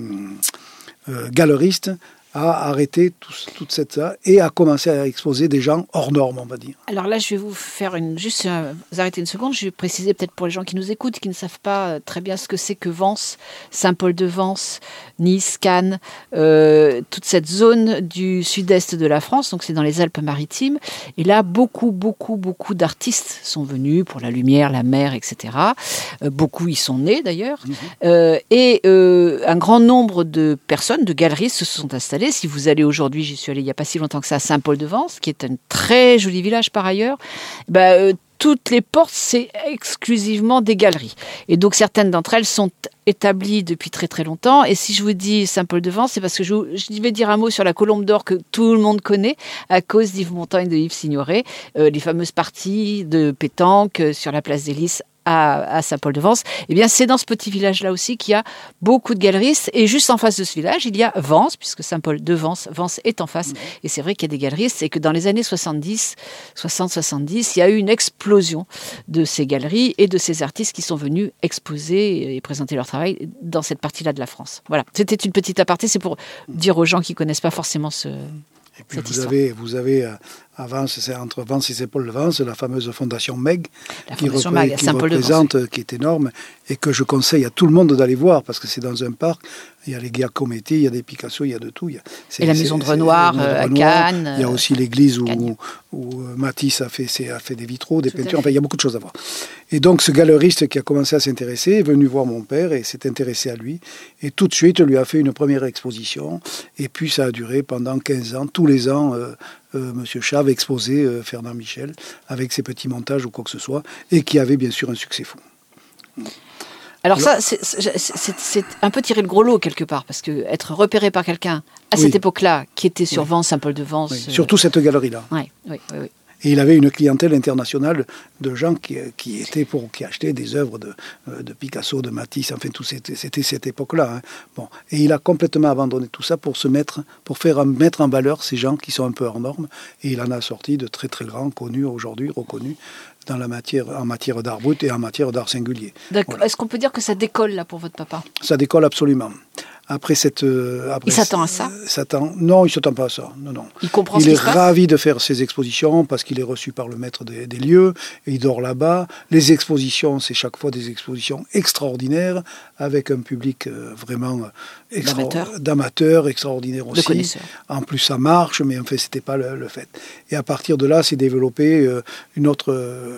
Speaker 2: euh, galeriste a arrêté tout, toute cette ça et a commencé à exposer des gens hors normes, on va dire.
Speaker 1: Alors là, je vais vous faire une juste euh, vous arrêter une seconde. Je vais préciser peut-être pour les gens qui nous écoutent, qui ne savent pas euh, très bien ce que c'est que Vence, Saint-Paul-de-Vence, Nice, Cannes, euh, toute cette zone du sud-est de la France. Donc c'est dans les Alpes-Maritimes. Et là, beaucoup, beaucoup, beaucoup d'artistes sont venus pour la lumière, la mer, et cetera. Euh, beaucoup y sont nés d'ailleurs. Mmh. Euh, et euh, un grand nombre de personnes, de galeristes, se sont installés. Si vous allez aujourd'hui, j'y suis allée il n'y a pas si longtemps que ça, à Saint-Paul-de-Vence, qui est un très joli village par ailleurs, bah, euh, toutes les portes, c'est exclusivement des galeries. Et donc certaines d'entre elles sont établies depuis très très longtemps. Et si je vous dis Saint-Paul-de-Vence, c'est parce que je, je vais dire un mot sur la Colombe d'Or que tout le monde connaît, à cause d'Yves Montand et de Yves Signoret, euh, les fameuses parties de pétanque euh, sur la place des Lys, à, à Saint-Paul-de-Vence, eh bien, c'est dans ce petit village-là aussi qu'il y a beaucoup de galeristes. Et juste en face de ce village, il y a Vence, puisque Saint-Paul-de-Vence, Vence est en face. Mmh. Et c'est vrai qu'il y a des galeristes. Et que dans les années soixante-dix, soixante soixante-dix, il y a eu une explosion de ces galeries et de ces artistes qui sont venus exposer et présenter leur travail dans cette partie-là de la France. Voilà. C'était une petite aparté. C'est pour dire aux gens qui ne connaissent pas forcément ce...
Speaker 2: Et puis vous avez, vous avez à Vence, c'est entre Vence et Saint-Paul-de-Vence, la fameuse fondation Meg,
Speaker 1: la
Speaker 2: qui,
Speaker 1: fondation
Speaker 2: repré-
Speaker 1: Meg,
Speaker 2: qui représente, oui. qui est énorme, et que je conseille à tout le monde d'aller voir, parce que c'est dans un parc, il y a les Giacometti, il y a des Picasso, il y a de tout. Il y a,
Speaker 1: c'est, et la maison de Renoir à Cannes.
Speaker 2: Il y a aussi l'église où, où, où Matisse a fait, a fait des vitraux, des tout peintures, enfin il y a beaucoup de choses à voir. Et donc ce galeriste qui a commencé à s'intéresser est venu voir mon père et s'est intéressé à lui, et tout de suite lui a fait une première exposition, et puis ça a duré pendant quinze ans, tous les ans, euh, euh, M. Chave exposait euh, Fernand Michel avec ses petits montages ou quoi que ce soit, et qui avait bien sûr un succès fou.
Speaker 1: Alors, Alors ça, c'est, c'est, c'est, c'est un peu tirer le gros lot quelque part, parce que être repéré par quelqu'un à cette oui. époque-là, qui était sur oui. Vence, Saint-Paul-de-Vence... Oui.
Speaker 2: Euh... Surtout cette galerie-là.
Speaker 1: Oui, oui, oui. oui.
Speaker 2: Et il avait une clientèle internationale de gens qui, qui étaient pour qui achetaient des œuvres de, de Picasso, de Matisse, enfin tout c'était, c'était cette époque-là. Hein. Bon, et il a complètement abandonné tout ça pour se mettre, pour faire mettre en valeur ces gens qui sont un peu hors normes. Et il en a sorti de très très grands, connus aujourd'hui, reconnus dans la matière, en matière d'art brut et en matière d'art singulier.
Speaker 1: D'accord. Voilà. Est-ce qu'on peut dire que ça décolle là pour votre papa ?
Speaker 2: Ça décolle absolument. Après cette, euh, après
Speaker 1: il s'attend à ça
Speaker 2: euh, s'attend, Non, il ne s'attend pas à ça. Non, non.
Speaker 1: Il comprend
Speaker 2: il
Speaker 1: ce
Speaker 2: est
Speaker 1: qui se passe
Speaker 2: ravi de faire ses expositions parce qu'il est reçu par le maître des, des lieux. Et il dort là-bas. Les expositions, c'est chaque fois des expositions extraordinaires avec un public euh, vraiment extra-
Speaker 1: d'amateurs.
Speaker 2: d'amateurs, extraordinaire aussi.
Speaker 1: De connaisseurs.
Speaker 2: En plus, ça marche, mais en fait, ce n'était pas le, le fait. Et à partir de là, s'est développé euh, une, autre, euh,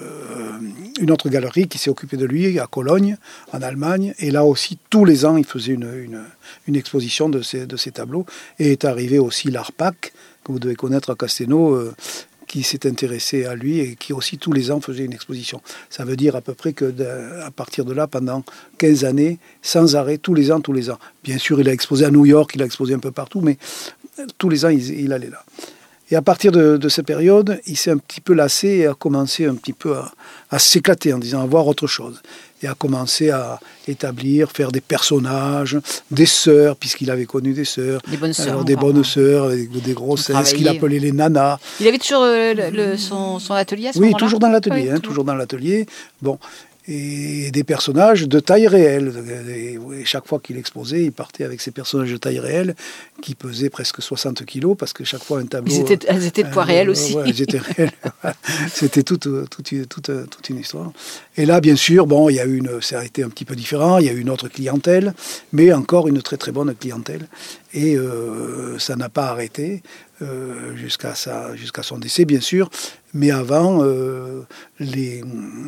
Speaker 2: une autre galerie qui s'est occupée de lui à Cologne, en Allemagne. Et là aussi, tous les ans, il faisait une... une une exposition de ces, de ces tableaux. Et est arrivé aussi l'Arpac, que vous devez connaître à Castelnau, euh, qui s'est intéressé à lui et qui aussi tous les ans faisait une exposition. Ça veut dire à peu près qu'à partir de là, pendant quinze années, sans arrêt, tous les ans, tous les ans. Bien sûr, il a exposé à New York, il a exposé un peu partout, mais tous les ans, il, il allait là. Et à partir de, de cette période, il s'est un petit peu lassé et a commencé un petit peu à, à s'éclater en disant à voir autre chose. Et a commencé à établir, faire des personnages, des sœurs, puisqu'il avait connu des sœurs.
Speaker 1: Des bonnes sœurs.
Speaker 2: Alors, des bonnes sœurs, des, des grossesses, qu'il appelait les nanas.
Speaker 1: Il avait toujours euh, le, le, son, son atelier à ce
Speaker 2: oui,
Speaker 1: moment-là ?
Speaker 2: toujours dans l'atelier, oui, hein, toujours dans l'atelier. Bon. Et des personnages de taille réelle. Et chaque fois qu'il exposait, il partait avec ces personnages de taille réelle qui pesaient presque soixante kilos, parce que chaque fois un tableau...
Speaker 1: Ils étaient, elles étaient de poids euh, réel aussi.
Speaker 2: Ouais, elles étaient réelles. C'était toute, toute, toute, toute une histoire. Et là, bien sûr, bon, il y a eu une, ça a été un petit peu différent, il y a eu une autre clientèle, mais encore une très très bonne clientèle. Et euh, ça n'a pas arrêté euh, jusqu'à, sa, jusqu'à son décès, bien sûr. Mais avant, euh, les...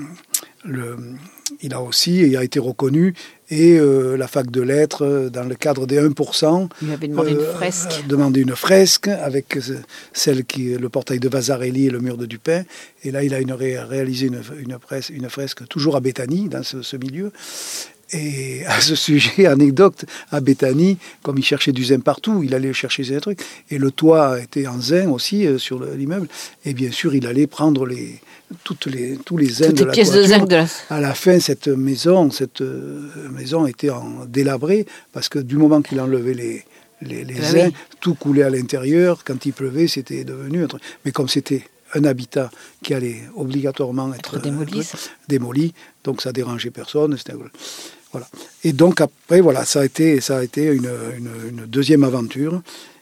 Speaker 2: Le, il a aussi il a été reconnu et euh, la fac de lettres, dans le cadre des un pour cent,
Speaker 1: il avait demandé euh, une fresque.
Speaker 2: A demandé une fresque avec celle qui est le portail de Vasarely et le mur de Dupin. Et là, il a une, réalisé une, une, presse, une fresque toujours à Béthanie, dans ce, ce milieu. Et à ce sujet, anecdote, à Béthanie, comme il cherchait du zinc partout, il allait chercher ces trucs. Et le toit était en zinc aussi euh, sur le, l'immeuble. Et bien sûr, il allait prendre les, toutes les, tous les zincs
Speaker 1: toutes
Speaker 2: de
Speaker 1: les
Speaker 2: la
Speaker 1: pièces
Speaker 2: toiture.
Speaker 1: De zinc de la...
Speaker 2: À la fin, cette maison, cette euh, maison était en délabrée parce que du moment qu'il enlevait les, les, les ah zincs, oui. tout coulait à l'intérieur. Quand il pleuvait, c'était devenu un truc. Mais comme c'était un habitat qui allait obligatoirement être, être
Speaker 1: démoli,
Speaker 2: euh, démoli, donc ça dérangeait personne. C'était... Voilà. Et donc après, voilà, ça a été, ça a été une, une, une deuxième aventure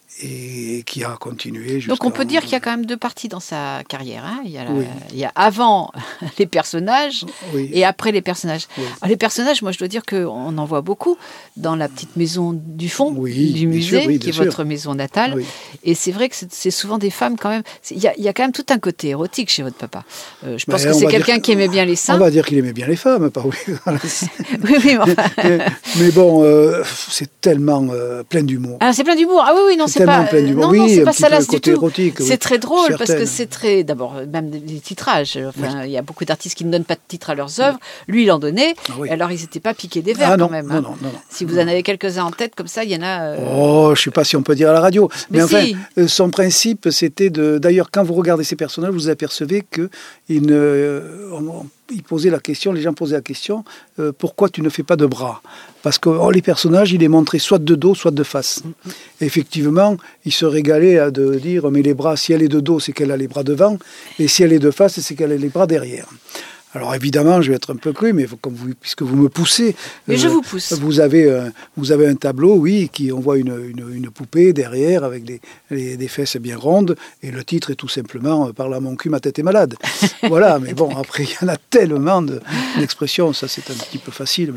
Speaker 2: et qui a continué.
Speaker 1: Donc on peut dire qu'il y a quand même deux parties dans sa carrière. Hein. Il, y a la, oui. il y a avant les personnages
Speaker 2: oui.
Speaker 1: et après les personnages.
Speaker 2: Oui.
Speaker 1: Alors, les personnages, moi je dois dire qu'on en voit beaucoup dans la petite maison du fond
Speaker 2: oui,
Speaker 1: du musée,
Speaker 2: sûr, oui,
Speaker 1: qui est
Speaker 2: sûr.
Speaker 1: votre maison natale.
Speaker 2: Oui.
Speaker 1: Et c'est vrai que c'est, c'est souvent des femmes quand même. Il y, a, il y a quand même tout un côté érotique chez votre papa. Euh, je pense ben, que c'est quelqu'un
Speaker 2: que,
Speaker 1: qui aimait bien les seins.
Speaker 2: On va dire qu'il aimait bien les femmes, pas oui.
Speaker 1: oui, oui, mais, enfin...
Speaker 2: mais, mais bon, euh, c'est tellement euh, plein d'humour.
Speaker 1: Ah, c'est plein d'humour. Ah oui, oui, non, c'est,
Speaker 2: c'est
Speaker 1: pas.
Speaker 2: Plein d'humour.
Speaker 1: Non,
Speaker 2: oui,
Speaker 1: non, c'est pas salace
Speaker 2: du
Speaker 1: tout.
Speaker 2: Érotique,
Speaker 1: c'est
Speaker 2: oui.
Speaker 1: très drôle
Speaker 2: Certaines.
Speaker 1: parce que c'est très. D'abord, même des titrages. Enfin, oui. Il y a beaucoup d'artistes qui ne donnent pas de titre à leurs œuvres. Lui, il en donnait. Ah, oui. Alors, ils n'étaient pas piqués des verres
Speaker 2: ah, non,
Speaker 1: quand même.
Speaker 2: Non,
Speaker 1: hein.
Speaker 2: non, non, non.
Speaker 1: Si vous en avez quelques-uns en tête comme ça, il y en a. Euh...
Speaker 2: Oh, je ne sais pas si on peut dire à la radio. Mais, mais
Speaker 1: si.
Speaker 2: enfin, son principe, c'était de. D'ailleurs, quand vous regardez ces personnages, vous apercevez qu'il ne. On, il posait la question, les gens posaient la question, euh, pourquoi tu ne fais pas de bras ? Parce que oh, les personnages, il les montrait soit de dos, soit de face. Mm-hmm. Effectivement, il se régalait à de dire, mais les bras, si elle est de dos, c'est qu'elle a les bras devant, et si elle est de face, c'est qu'elle a les bras derrière. Alors évidemment, je vais être un peu cru, mais comme vous, puisque vous me poussez,
Speaker 1: mais euh, je vous pousse.
Speaker 2: Vous avez, euh, vous avez un tableau, oui, qui on voit une, une, une poupée derrière avec des, les, des fesses bien rondes, et le titre est tout simplement euh, « Par là mon cul, ma tête est malade ». Voilà, mais bon, après il y en a tellement de, d'expressions, ça c'est un petit peu facile, mais bon.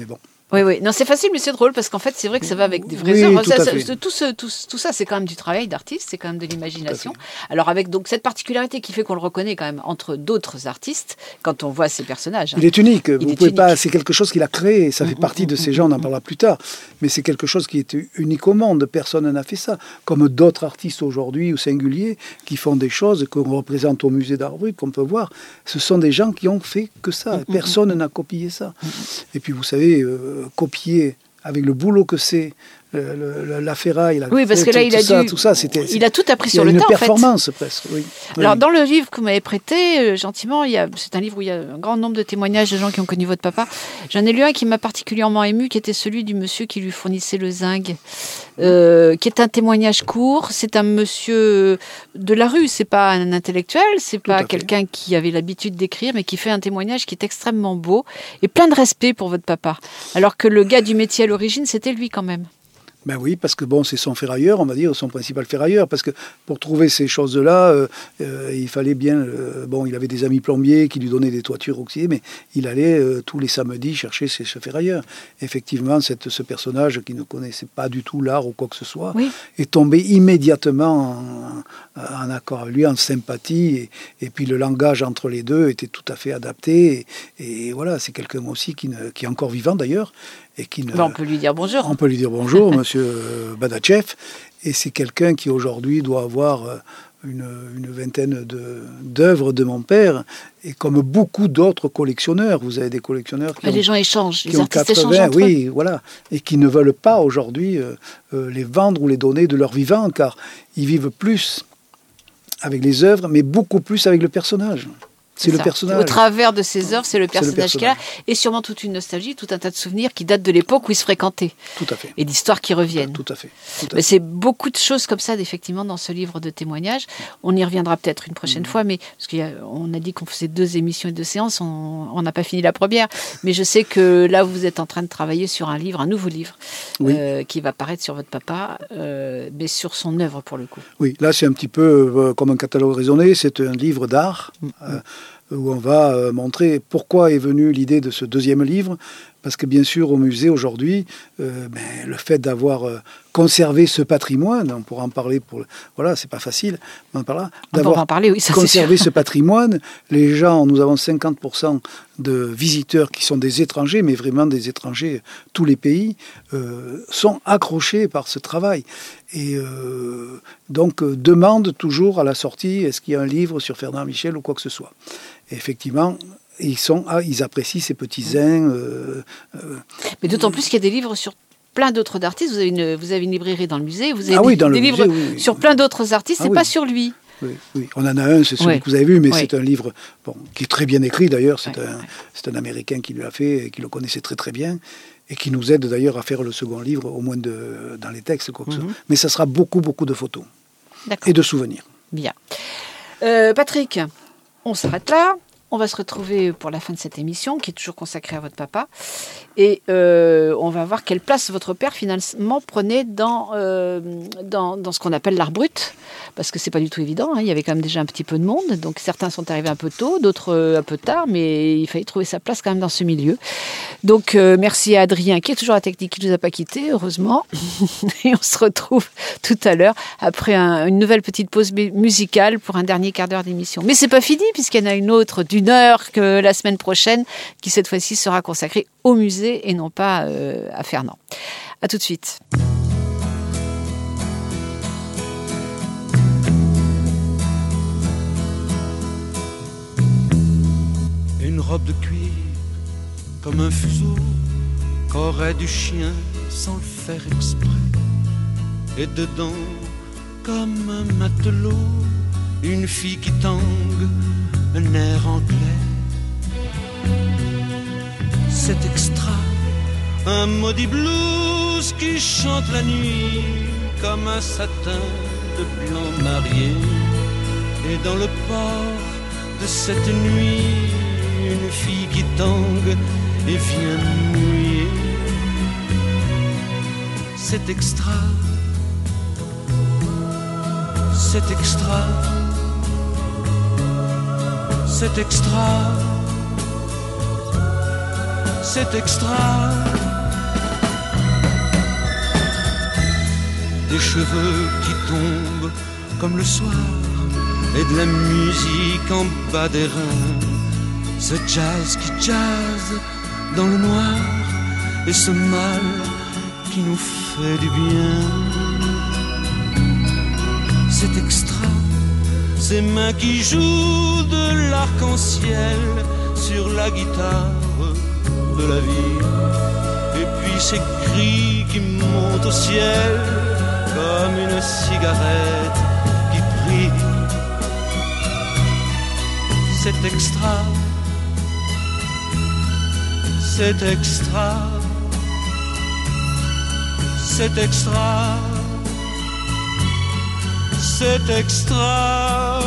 Speaker 1: Oui, oui. Non, c'est facile, mais c'est drôle parce qu'en fait, c'est vrai que ça va avec des vraies
Speaker 2: Oui,
Speaker 1: œuvres.
Speaker 2: tout
Speaker 1: Ça,
Speaker 2: à
Speaker 1: ça,
Speaker 2: fait.
Speaker 1: tout, ce, tout, tout ça, c'est quand même du travail d'artiste, c'est quand même de l'imagination. Alors, avec donc cette particularité qui fait qu'on le reconnaît quand même entre d'autres artistes quand on voit ces personnages. Hein.
Speaker 2: Il est unique.
Speaker 1: Il
Speaker 2: Vous
Speaker 1: est
Speaker 2: pouvez
Speaker 1: unique.
Speaker 2: pas. C'est quelque chose qu'il a créé. Ça fait partie de ces gens. On en parlera plus tard. Mais c'est quelque chose qui est unique au monde. Personne n'a fait ça. Comme d'autres artistes aujourd'hui ou singuliers qui font des choses qu'on représente au musée d'Art Brut, qu'on peut voir. Ce sont des gens qui ont fait que ça. Personne n'a copié ça. Et puis vous savez, euh, copier avec le boulot que c'est, le, le, la ferraille, la
Speaker 1: oui, parce que là,
Speaker 2: tout,
Speaker 1: il a
Speaker 2: ça,
Speaker 1: dû,
Speaker 2: tout ça, c'était,
Speaker 1: il a tout appris
Speaker 2: il
Speaker 1: sur le
Speaker 2: une
Speaker 1: tas,
Speaker 2: performance
Speaker 1: en fait.
Speaker 2: presque. Oui.
Speaker 1: Alors,
Speaker 2: oui.
Speaker 1: dans le livre que vous m'avez prêté, euh, gentiment, il y a, c'est un livre où il y a un grand nombre de témoignages de gens qui ont connu votre papa. J'en ai lu un qui m'a particulièrement ému, qui était celui du monsieur qui lui fournissait le zinc, euh, qui est un témoignage court. C'est un monsieur de la rue, c'est pas un intellectuel, c'est
Speaker 2: Tout à
Speaker 1: pas
Speaker 2: fait.
Speaker 1: quelqu'un qui avait l'habitude d'écrire, mais qui fait un témoignage qui est extrêmement beau et plein de respect pour votre papa. Alors que le gars du métier à l'origine, c'était lui quand même.
Speaker 2: Ben oui, parce que bon, c'est son ferrailleur, on va dire, son principal ferrailleur, parce que pour trouver ces choses-là, euh, euh, il fallait bien... Euh, bon, il avait des amis plombiers qui lui donnaient des toitures oxydées, mais il allait euh, tous les samedis chercher ses, ce ferrailleur. Effectivement, cette, ce personnage qui ne connaissait pas du tout l'art ou quoi que ce soit,
Speaker 1: Oui.
Speaker 2: est tombé immédiatement en, en accord avec lui, en sympathie, et, et puis le langage entre les deux était tout à fait adapté, et, et voilà, c'est quelqu'un aussi qui, ne, qui est encore vivant d'ailleurs, et qui ne...
Speaker 1: Ben, on peut lui dire bonjour.
Speaker 2: On peut lui dire bonjour, monsieur Badachev. Et c'est quelqu'un qui aujourd'hui doit avoir une, une vingtaine de, d'œuvres de mon père. Et comme beaucoup d'autres collectionneurs, vous avez des collectionneurs qui
Speaker 1: Mais
Speaker 2: ont,
Speaker 1: les gens échangent,
Speaker 2: qui
Speaker 1: les
Speaker 2: ont
Speaker 1: artistes échangent
Speaker 2: quatre-vingts,
Speaker 1: entre eux.
Speaker 2: oui, voilà, et qui ne veulent pas aujourd'hui euh, euh, les vendre ou les donner de leur vivant, car ils vivent plus avec les œuvres, mais beaucoup plus avec le personnage. C'est le
Speaker 1: ça.
Speaker 2: personnage.
Speaker 1: Au travers de ses œuvres, c'est le
Speaker 2: C'est le
Speaker 1: personnage qu'il a.
Speaker 2: personnage.
Speaker 1: Et sûrement toute une nostalgie, tout un tas de souvenirs qui datent de l'époque où ils se fréquentaient.
Speaker 2: Tout à fait.
Speaker 1: Et d'histoires qui reviennent.
Speaker 2: Tout à fait. Tout à
Speaker 1: Mais
Speaker 2: fait.
Speaker 1: c'est beaucoup de choses comme ça, effectivement, dans ce livre de témoignages. On y reviendra peut-être une prochaine
Speaker 2: Mmh.
Speaker 1: fois, mais parce qu'on a dit qu'on faisait deux émissions et deux séances, on n'a pas fini la première. Mais je sais que là, vous êtes en train de travailler sur un livre, un nouveau livre,
Speaker 2: Oui.
Speaker 1: euh, qui va paraître sur votre papa, euh, mais sur son œuvre pour le coup.
Speaker 2: Oui, là c'est un petit peu euh, comme un catalogue raisonné, c'est un livre d'art euh, où on va euh, montrer pourquoi est venue l'idée de ce deuxième livre. Parce que bien sûr, au musée aujourd'hui, euh, ben, le fait d'avoir euh, conservé ce patrimoine, on pourra en parler pour... Voilà, c'est pas facile, mais on en parlera,
Speaker 1: On
Speaker 2: d'avoir
Speaker 1: va en parler, oui, ça c'est sûr.
Speaker 2: conservé ce patrimoine. Les gens, nous avons cinquante pour cent de visiteurs qui sont des étrangers, mais vraiment des étrangers, tous les pays, euh, sont accrochés par ce travail. Et euh, donc, euh, demandent toujours à la sortie, est-ce qu'il y a un livre sur Fernand Michel ou quoi que ce soit. Et effectivement... Ils, sont, ah, ils apprécient ces petits zins. Euh, euh,
Speaker 1: Mais d'autant plus qu'il y a des livres sur plein d'autres artistes. Vous avez une, vous avez une librairie dans le musée, vous avez
Speaker 2: Ah
Speaker 1: des,
Speaker 2: oui, dans
Speaker 1: des
Speaker 2: le
Speaker 1: livres
Speaker 2: musée, oui, oui.
Speaker 1: sur plein d'autres artistes,
Speaker 2: Ah
Speaker 1: c'est
Speaker 2: oui.
Speaker 1: pas sur lui.
Speaker 2: oui, oui. On en a un, c'est celui
Speaker 1: Ouais.
Speaker 2: que vous avez vu, mais
Speaker 1: Ouais.
Speaker 2: c'est un livre bon, qui est très bien écrit d'ailleurs. C'est,
Speaker 1: Ouais,
Speaker 2: un,
Speaker 1: ouais.
Speaker 2: c'est un Américain qui l'a fait et qui le connaissait très très bien et qui nous aide d'ailleurs à faire le second livre, au moins de, dans les textes. Quoi que ce
Speaker 1: Mhm.
Speaker 2: soit. Mais ça sera beaucoup, beaucoup de photos
Speaker 1: D'accord.
Speaker 2: et de souvenirs.
Speaker 1: Bien. Euh, Patrick, on s'arrête là. On va se retrouver pour la fin de cette émission, qui est toujours consacrée à votre papa. Et euh, on va voir quelle place votre père, finalement, prenait dans, euh, dans, dans ce qu'on appelle l'art brut. Parce que c'est pas du tout évident. Hein. Il y avait quand même déjà un petit peu de monde. Donc certains sont arrivés un peu tôt, d'autres euh, un peu tard. Mais il fallait trouver sa place quand même dans ce milieu. Donc euh, merci à Adrien, qui est toujours à technique, qui ne nous a pas quittés, heureusement. Et on se retrouve tout à l'heure, après un, une nouvelle petite pause mu- musicale pour un dernier quart d'heure d'émission. Mais c'est pas fini, puisqu'il y en a une autre d'une heure que la semaine prochaine, qui cette fois-ci sera consacrée au musée et non pas euh, à Fernand. À tout de suite.
Speaker 4: Une robe de cuir comme un fuseau qu'aurait du chien sans le faire exprès. Et dedans, comme un matelot, une fille qui tangue un air anglais. C'est extra, un maudit blues qui chante la nuit comme un satin de blanc marié. Et dans le port de cette nuit, une fille qui tangue et vient mouiller. C'est extra, c'est extra, c'est extra, c'est extra. des cheveux qui tombent comme le soir, et de la musique en bas des reins, ce jazz qui jazz dans le noir, et ce mal qui nous fait du bien. C'est extra, ces mains qui jouent de l'arc-en-ciel sur la guitare de la vie, et puis ces cris qui montent au ciel comme une cigarette qui brille. C'est extra, c'est extra, c'est extra, c'est extra.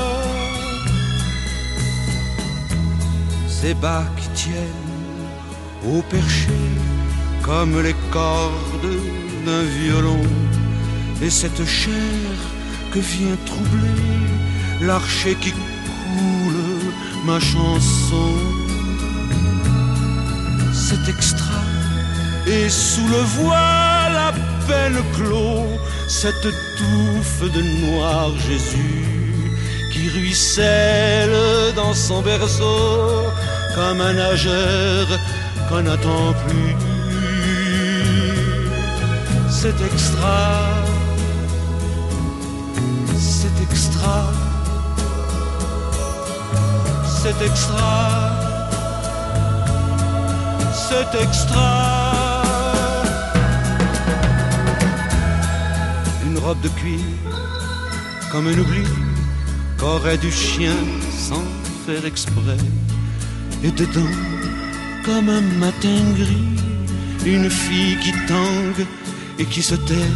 Speaker 4: Ces bas qui tiennent au perché comme les cordes d'un violon, et cette chair que vient troubler l'archet qui coule ma chanson. C'est extra, et sous le voile à peine clos, cette touffe de noir Jésus qui ruisselle dans son berceau comme un nageur qu'on n'attend plus. C'est extra, c'est extra, c'est extra, c'est extra. Une robe de cuir comme un oubli qu'aurait du chien sans faire exprès, et dedans comme un matin gris, une fille qui tangue et qui se tait.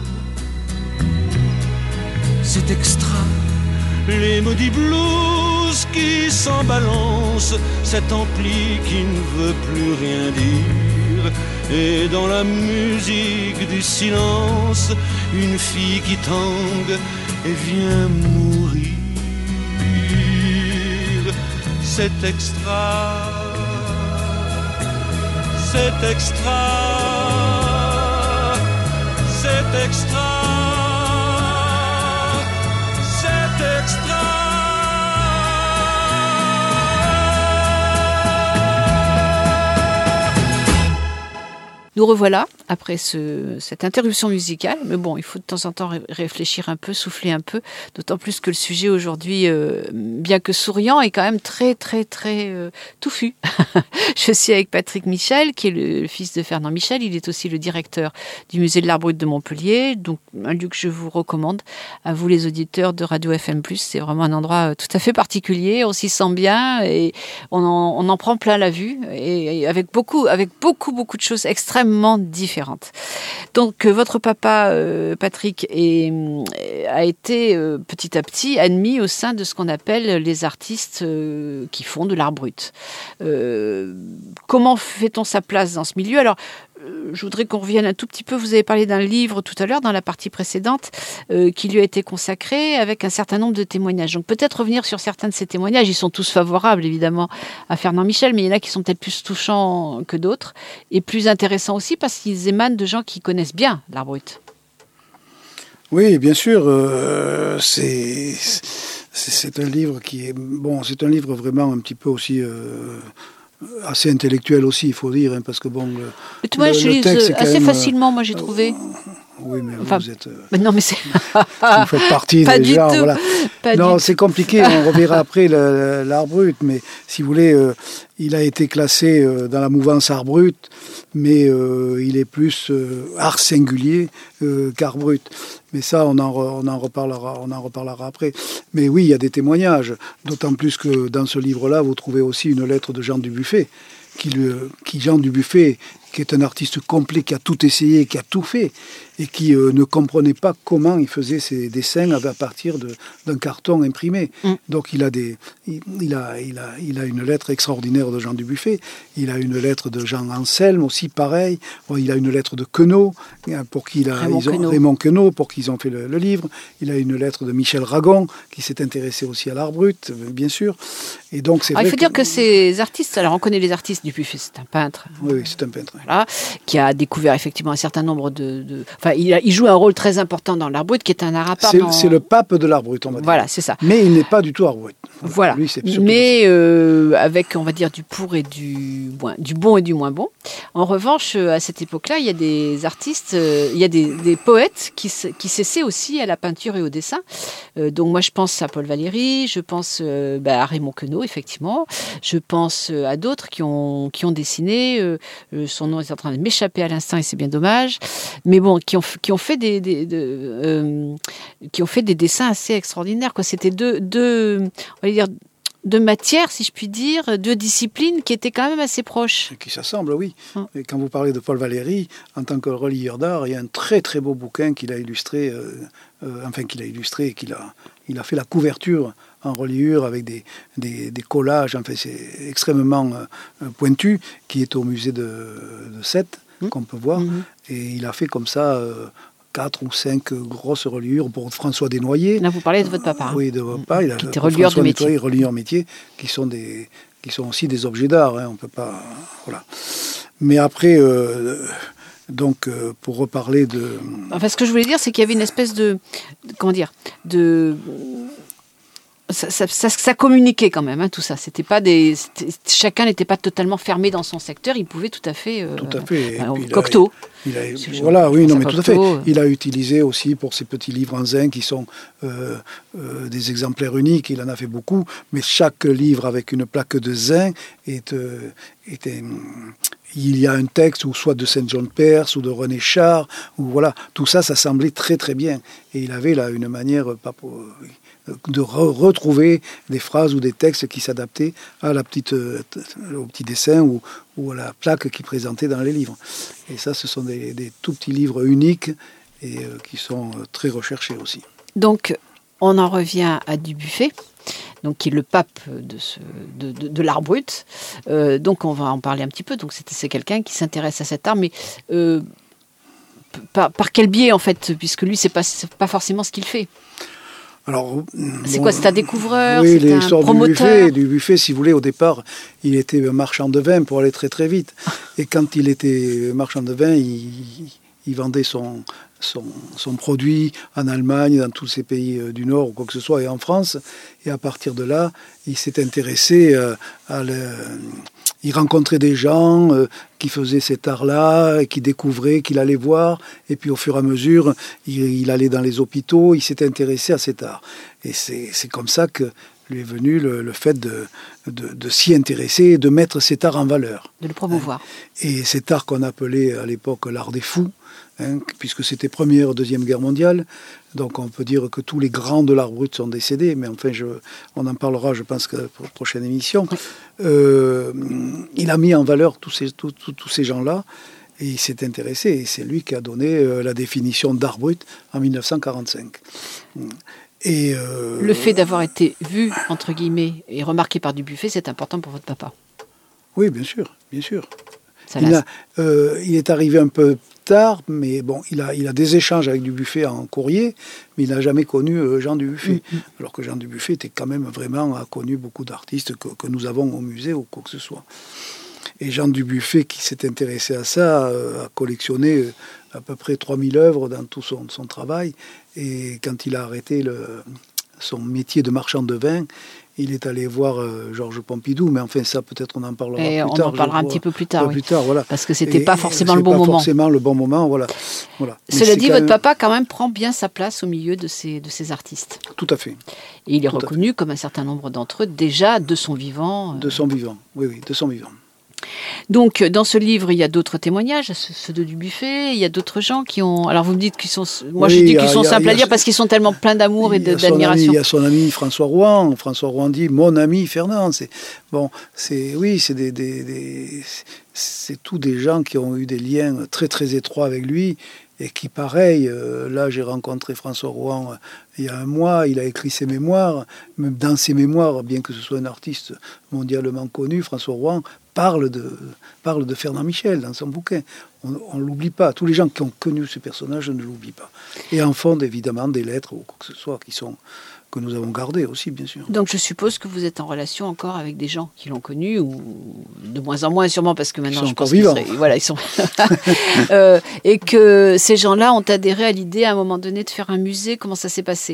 Speaker 4: C'est extra, les maudits blues qui s'en balancent, cet ampli qui ne veut plus rien dire, et dans la musique du silence, une fille qui tangue et vient mourir. C'est extra, c'est extra, c'est extra, c'est extra.
Speaker 1: Nous revoilà après ce, cette interruption musicale, mais bon, il faut de temps en temps ré- réfléchir un peu, souffler un peu, d'autant plus que le sujet aujourd'hui, euh, bien que souriant, est quand même très, très, très euh, touffu. Je suis avec Patrick Michel, qui est le fils de Fernand Michel. Il est aussi le directeur du musée de l'Art Brut de Montpellier, donc un lieu que je vous recommande à vous les auditeurs de Radio F M plus. C'est vraiment un endroit tout à fait particulier, on s'y sent bien et on en, on en prend plein la vue, et, et avec beaucoup, avec beaucoup, beaucoup de choses extrêmement différentes. Donc, euh, votre papa, euh, Patrick, est, euh, a été euh, petit à petit admis au sein de ce qu'on appelle les artistes euh, qui font de l'art brut. Euh, comment fait-on sa place dans ce milieu ? Alors, euh, je voudrais qu'on revienne un tout petit peu. Vous avez parlé d'un livre tout à l'heure, dans la partie précédente, euh, qui lui a été consacré avec un certain nombre de témoignages. Donc, peut-être revenir sur certains de ces témoignages. Ils sont tous favorables, évidemment, à Fernand Michel, mais il y en a qui sont peut-être plus touchants que d'autres, et plus intéressants aussi parce qu'ils émanent de gens qui connaissent bien l'art brut.
Speaker 2: Oui, bien sûr. Euh, c'est, c'est, c'est un livre qui est... Bon, c'est un livre vraiment un petit peu aussi... Euh, assez intellectuel aussi, il faut dire, hein, parce que bon... Le,
Speaker 1: mais toi, le, je le lis assez même, facilement, moi, j'ai trouvé. Euh,
Speaker 2: oui, mais
Speaker 1: enfin,
Speaker 2: vous êtes... Euh,
Speaker 1: mais non, mais c'est...
Speaker 2: vous faites partie
Speaker 1: pas
Speaker 2: des
Speaker 1: du
Speaker 2: gens,
Speaker 1: tout.
Speaker 2: Voilà.
Speaker 1: Pas
Speaker 2: non,
Speaker 1: du
Speaker 2: c'est
Speaker 1: tout.
Speaker 2: compliqué, on reverra après le, l'art brut, mais si vous voulez, euh, il a été classé euh, dans la mouvance art brut, mais euh, il est plus euh, art singulier euh, qu'art brut. Mais ça, on en, on, en reparlera, on en reparlera après. Mais oui, il y a des témoignages, d'autant plus que dans ce livre-là, vous trouvez aussi une lettre de Jean Dubuffet, qui, le, qui Jean Dubuffet, qui est un artiste complet, qui a tout essayé, qui a tout fait, et qui euh, ne comprenait pas comment il faisait ses dessins à partir de, d'un carton imprimé. Mm. Donc il a, des, il, il, a, il, a, il a une lettre extraordinaire de Jean Dubuffet, il a une lettre de Jean Anselme aussi, pareil, il a une lettre de Queneau, pour qui il a,
Speaker 1: Raymond,
Speaker 2: ils ont,
Speaker 1: Queneau.
Speaker 2: Raymond Queneau, pour qui ils ont fait le, le livre, il a une lettre de Michel Ragon, qui s'est intéressé aussi à l'art brut, bien sûr. Et donc, c'est
Speaker 1: alors,
Speaker 2: vrai
Speaker 1: il faut
Speaker 2: que...
Speaker 1: dire que ces artistes, alors on connaît les artistes, Dubuffet, c'est un peintre.
Speaker 2: Oui, oui, c'est un peintre.
Speaker 1: voilà, qui a découvert effectivement un certain nombre de... de... Enfin, il, a, il joue un rôle très important dans l'art brut, qui est un art à part.
Speaker 2: C'est,
Speaker 1: dans...
Speaker 2: c'est le pape de l'art brut, on va dire.
Speaker 1: Voilà, c'est ça.
Speaker 2: Mais il n'est pas du tout art brut.
Speaker 1: Voilà.
Speaker 2: Lui, c'est
Speaker 1: Mais euh, avec, on va dire, du pour et du moins, du bon et du moins bon. En revanche, à cette époque-là, il y a des artistes, euh, il y a des, des poètes qui, qui s'essaient aussi à la peinture et au dessin. Euh, donc moi, je pense à Paul Valéry, je pense euh, bah, à Raymond Queneau, effectivement. Je pense euh, à d'autres qui ont, qui ont dessiné. Euh, son nom est en train de m'échapper à l'instant et c'est bien dommage. Mais bon, qui ont, qui ont fait des, des de, euh, qui ont fait des dessins assez extraordinaires, quoi. C'était deux, deux, on va dire, deux matières, si je puis dire, deux disciplines qui étaient quand même assez proches.
Speaker 2: Qui s'assemblent, oui.
Speaker 1: Hum.
Speaker 2: Et quand vous parlez de Paul Valéry, en tant que relieur d'art, il y a un très très beau bouquin qu'il a illustré, euh, euh, enfin qu'il a illustré, qu'il a, il a fait la couverture en reliure avec des, des, des collages, enfin c'est extrêmement euh, pointu, qui est au musée de, de Sète, hum. qu'on peut voir. Hum. Et il a fait comme ça... Euh, quatre ou cinq grosses reliures pour François Desnoyers.
Speaker 1: Là, vous parlez de votre papa.
Speaker 2: Oui, de votre papa. Il a
Speaker 1: qui était relieur de métier.
Speaker 2: Relieur métier, qui sont, des, qui sont aussi des objets d'art. Hein, on peut pas... Voilà. Mais après... Euh, Donc, euh, pour reparler de...
Speaker 1: Enfin, ce que je voulais dire, c'est qu'il y avait une espèce de... de comment dire de... Ça, ça, ça, ça communiquait quand même, hein, tout ça. C'était pas des, c'était, chacun n'était pas totalement fermé dans son secteur. Il pouvait tout à fait... Euh,
Speaker 2: tout à fait.
Speaker 1: Euh, Cocteau.
Speaker 2: Il a, il a, voilà, oui, non, mais tout à fait. Il a utilisé aussi pour ses petits livres en zinc qui sont euh, euh, des exemplaires uniques. Il en a fait beaucoup. Mais chaque livre avec une plaque de zinc est... Euh, est un, il y a un texte, ou soit de Saint-Jean de Perse, ou de René Char, ou voilà, tout ça, ça semblait très très bien. Et il avait là une manière pas pour, de re- retrouver des phrases ou des textes qui s'adaptaient à la petite, au petit dessin ou, ou à la plaque qu'il présentait dans les livres. Et ça, ce sont des, des tout petits livres uniques et euh, qui sont très recherchés aussi.
Speaker 1: Donc, on en revient à Dubuffet. Donc, qui est le pape de, ce, de, de, de l'art brut. Euh, donc, on va en parler un petit peu. Donc, c'est, c'est quelqu'un qui s'intéresse à cet art, mais euh, par, par quel biais, en fait, puisque lui, c'est pas, c'est pas forcément ce qu'il fait.
Speaker 2: Alors,
Speaker 1: c'est
Speaker 2: bon,
Speaker 1: quoi, c'est un découvreur,
Speaker 2: oui,
Speaker 1: c'est un promoteur
Speaker 2: du buffet, du buffet, si vous voulez, au départ, il était marchand de vin pour aller très très vite. Et quand il était marchand de vin, il, il vendait son... Son, son produit en Allemagne, dans tous ces pays euh, du Nord ou quoi que ce soit, et en France. Et à partir de là, il s'est intéressé euh, à le... Il rencontrait des gens euh, qui faisaient cet art-là, et qui découvraient, qu'il allait voir. Et puis au fur et à mesure, il, il allait dans les hôpitaux, il s'est intéressé à cet art. Et c'est, c'est comme ça que lui est venu le, le fait de, de, de s'y intéresser et de mettre cet art en valeur.
Speaker 1: De le promouvoir.
Speaker 2: Et cet art qu'on appelait à l'époque l'art des fous, hein, puisque c'était Première, Deuxième Guerre mondiale. Donc on peut dire que tous les grands de l'art brut sont décédés, mais enfin je, on en parlera, je pense, que pour la prochaine émission. Euh, il a mis en valeur tous ces, tous, tous, tous ces gens-là, et il s'est intéressé, et c'est lui qui a donné euh, la définition d'art brut en dix-neuf cent quarante-cinq. Et euh,
Speaker 1: le fait d'avoir été vu, entre guillemets, et remarqué par Dubuffet, c'est important pour votre papa.
Speaker 2: Oui, bien sûr, bien sûr.
Speaker 1: Ça
Speaker 2: il, a, euh, il est arrivé un peu tard, mais bon, il a, il a des échanges avec Dubuffet en courrier, mais il n'a jamais connu euh, Jean Dubuffet. Mm-hmm. Alors que Jean Dubuffet était quand même vraiment, a connu beaucoup d'artistes que, que nous avons au musée ou quoi que ce soit. Et Jean Dubuffet, qui s'est intéressé à ça, euh, a collectionné à peu près trois mille œuvres dans tout son, son travail. Et quand il a arrêté le, son métier de marchand de vin, il est allé voir euh, Georges Pompidou, mais enfin ça peut-être on en parlera
Speaker 1: et
Speaker 2: plus
Speaker 1: on
Speaker 2: tard.
Speaker 1: On en parlera un petit peu plus tard, oui.
Speaker 2: plus tard voilà.
Speaker 1: Parce que c'était
Speaker 2: et,
Speaker 1: pas forcément
Speaker 2: c'est
Speaker 1: le bon
Speaker 2: pas
Speaker 1: moment.
Speaker 2: forcément le bon moment, voilà. voilà.
Speaker 1: Cela dit, votre même... papa quand même prend bien sa place au milieu de ces, de ces artistes.
Speaker 2: Tout à fait.
Speaker 1: Et il est
Speaker 2: Tout
Speaker 1: reconnu comme un certain nombre d'entre eux déjà de son vivant. Euh...
Speaker 2: De son vivant, oui, oui, de son vivant.
Speaker 1: Donc, dans ce livre, il y a d'autres témoignages, ceux de Dubuffet, il y a d'autres gens qui ont... Alors, vous me dites qu'ils sont... Moi, oui, je dis qu'ils sont a, simples a, à lire parce qu'ils sont tellement pleins d'amour et de, d'admiration.
Speaker 2: Ami, il y a son ami François Rouen. François Rouen dit « Mon ami Fernand ». C'est, bon, c'est, oui, c'est, des, des, des, c'est tous des gens qui ont eu des liens très, très étroits avec lui. Et qui, pareil, euh, là, j'ai rencontré François Rouen euh, il y a un mois, il a écrit ses mémoires. Même dans ses mémoires, bien que ce soit un artiste mondialement connu, François Rouen parle de, parle de Fernand Michel dans son bouquin. On ne l'oublie pas. Tous les gens qui ont connu ce personnage ne l'oublient pas. Et en font évidemment des lettres ou quoi que ce soit qui sont, que nous avons gardées aussi, bien sûr.
Speaker 1: Donc je suppose que vous êtes en relation encore avec des gens qui l'ont connu, ou de moins en moins sûrement, parce que maintenant
Speaker 2: ils sont
Speaker 1: je
Speaker 2: encore
Speaker 1: pense
Speaker 2: vivants.
Speaker 1: Qu'ils seraient, voilà, ils sont euh, et que ces gens-là ont adhéré à l'idée à un moment donné de faire un musée. Comment ça s'est passé ?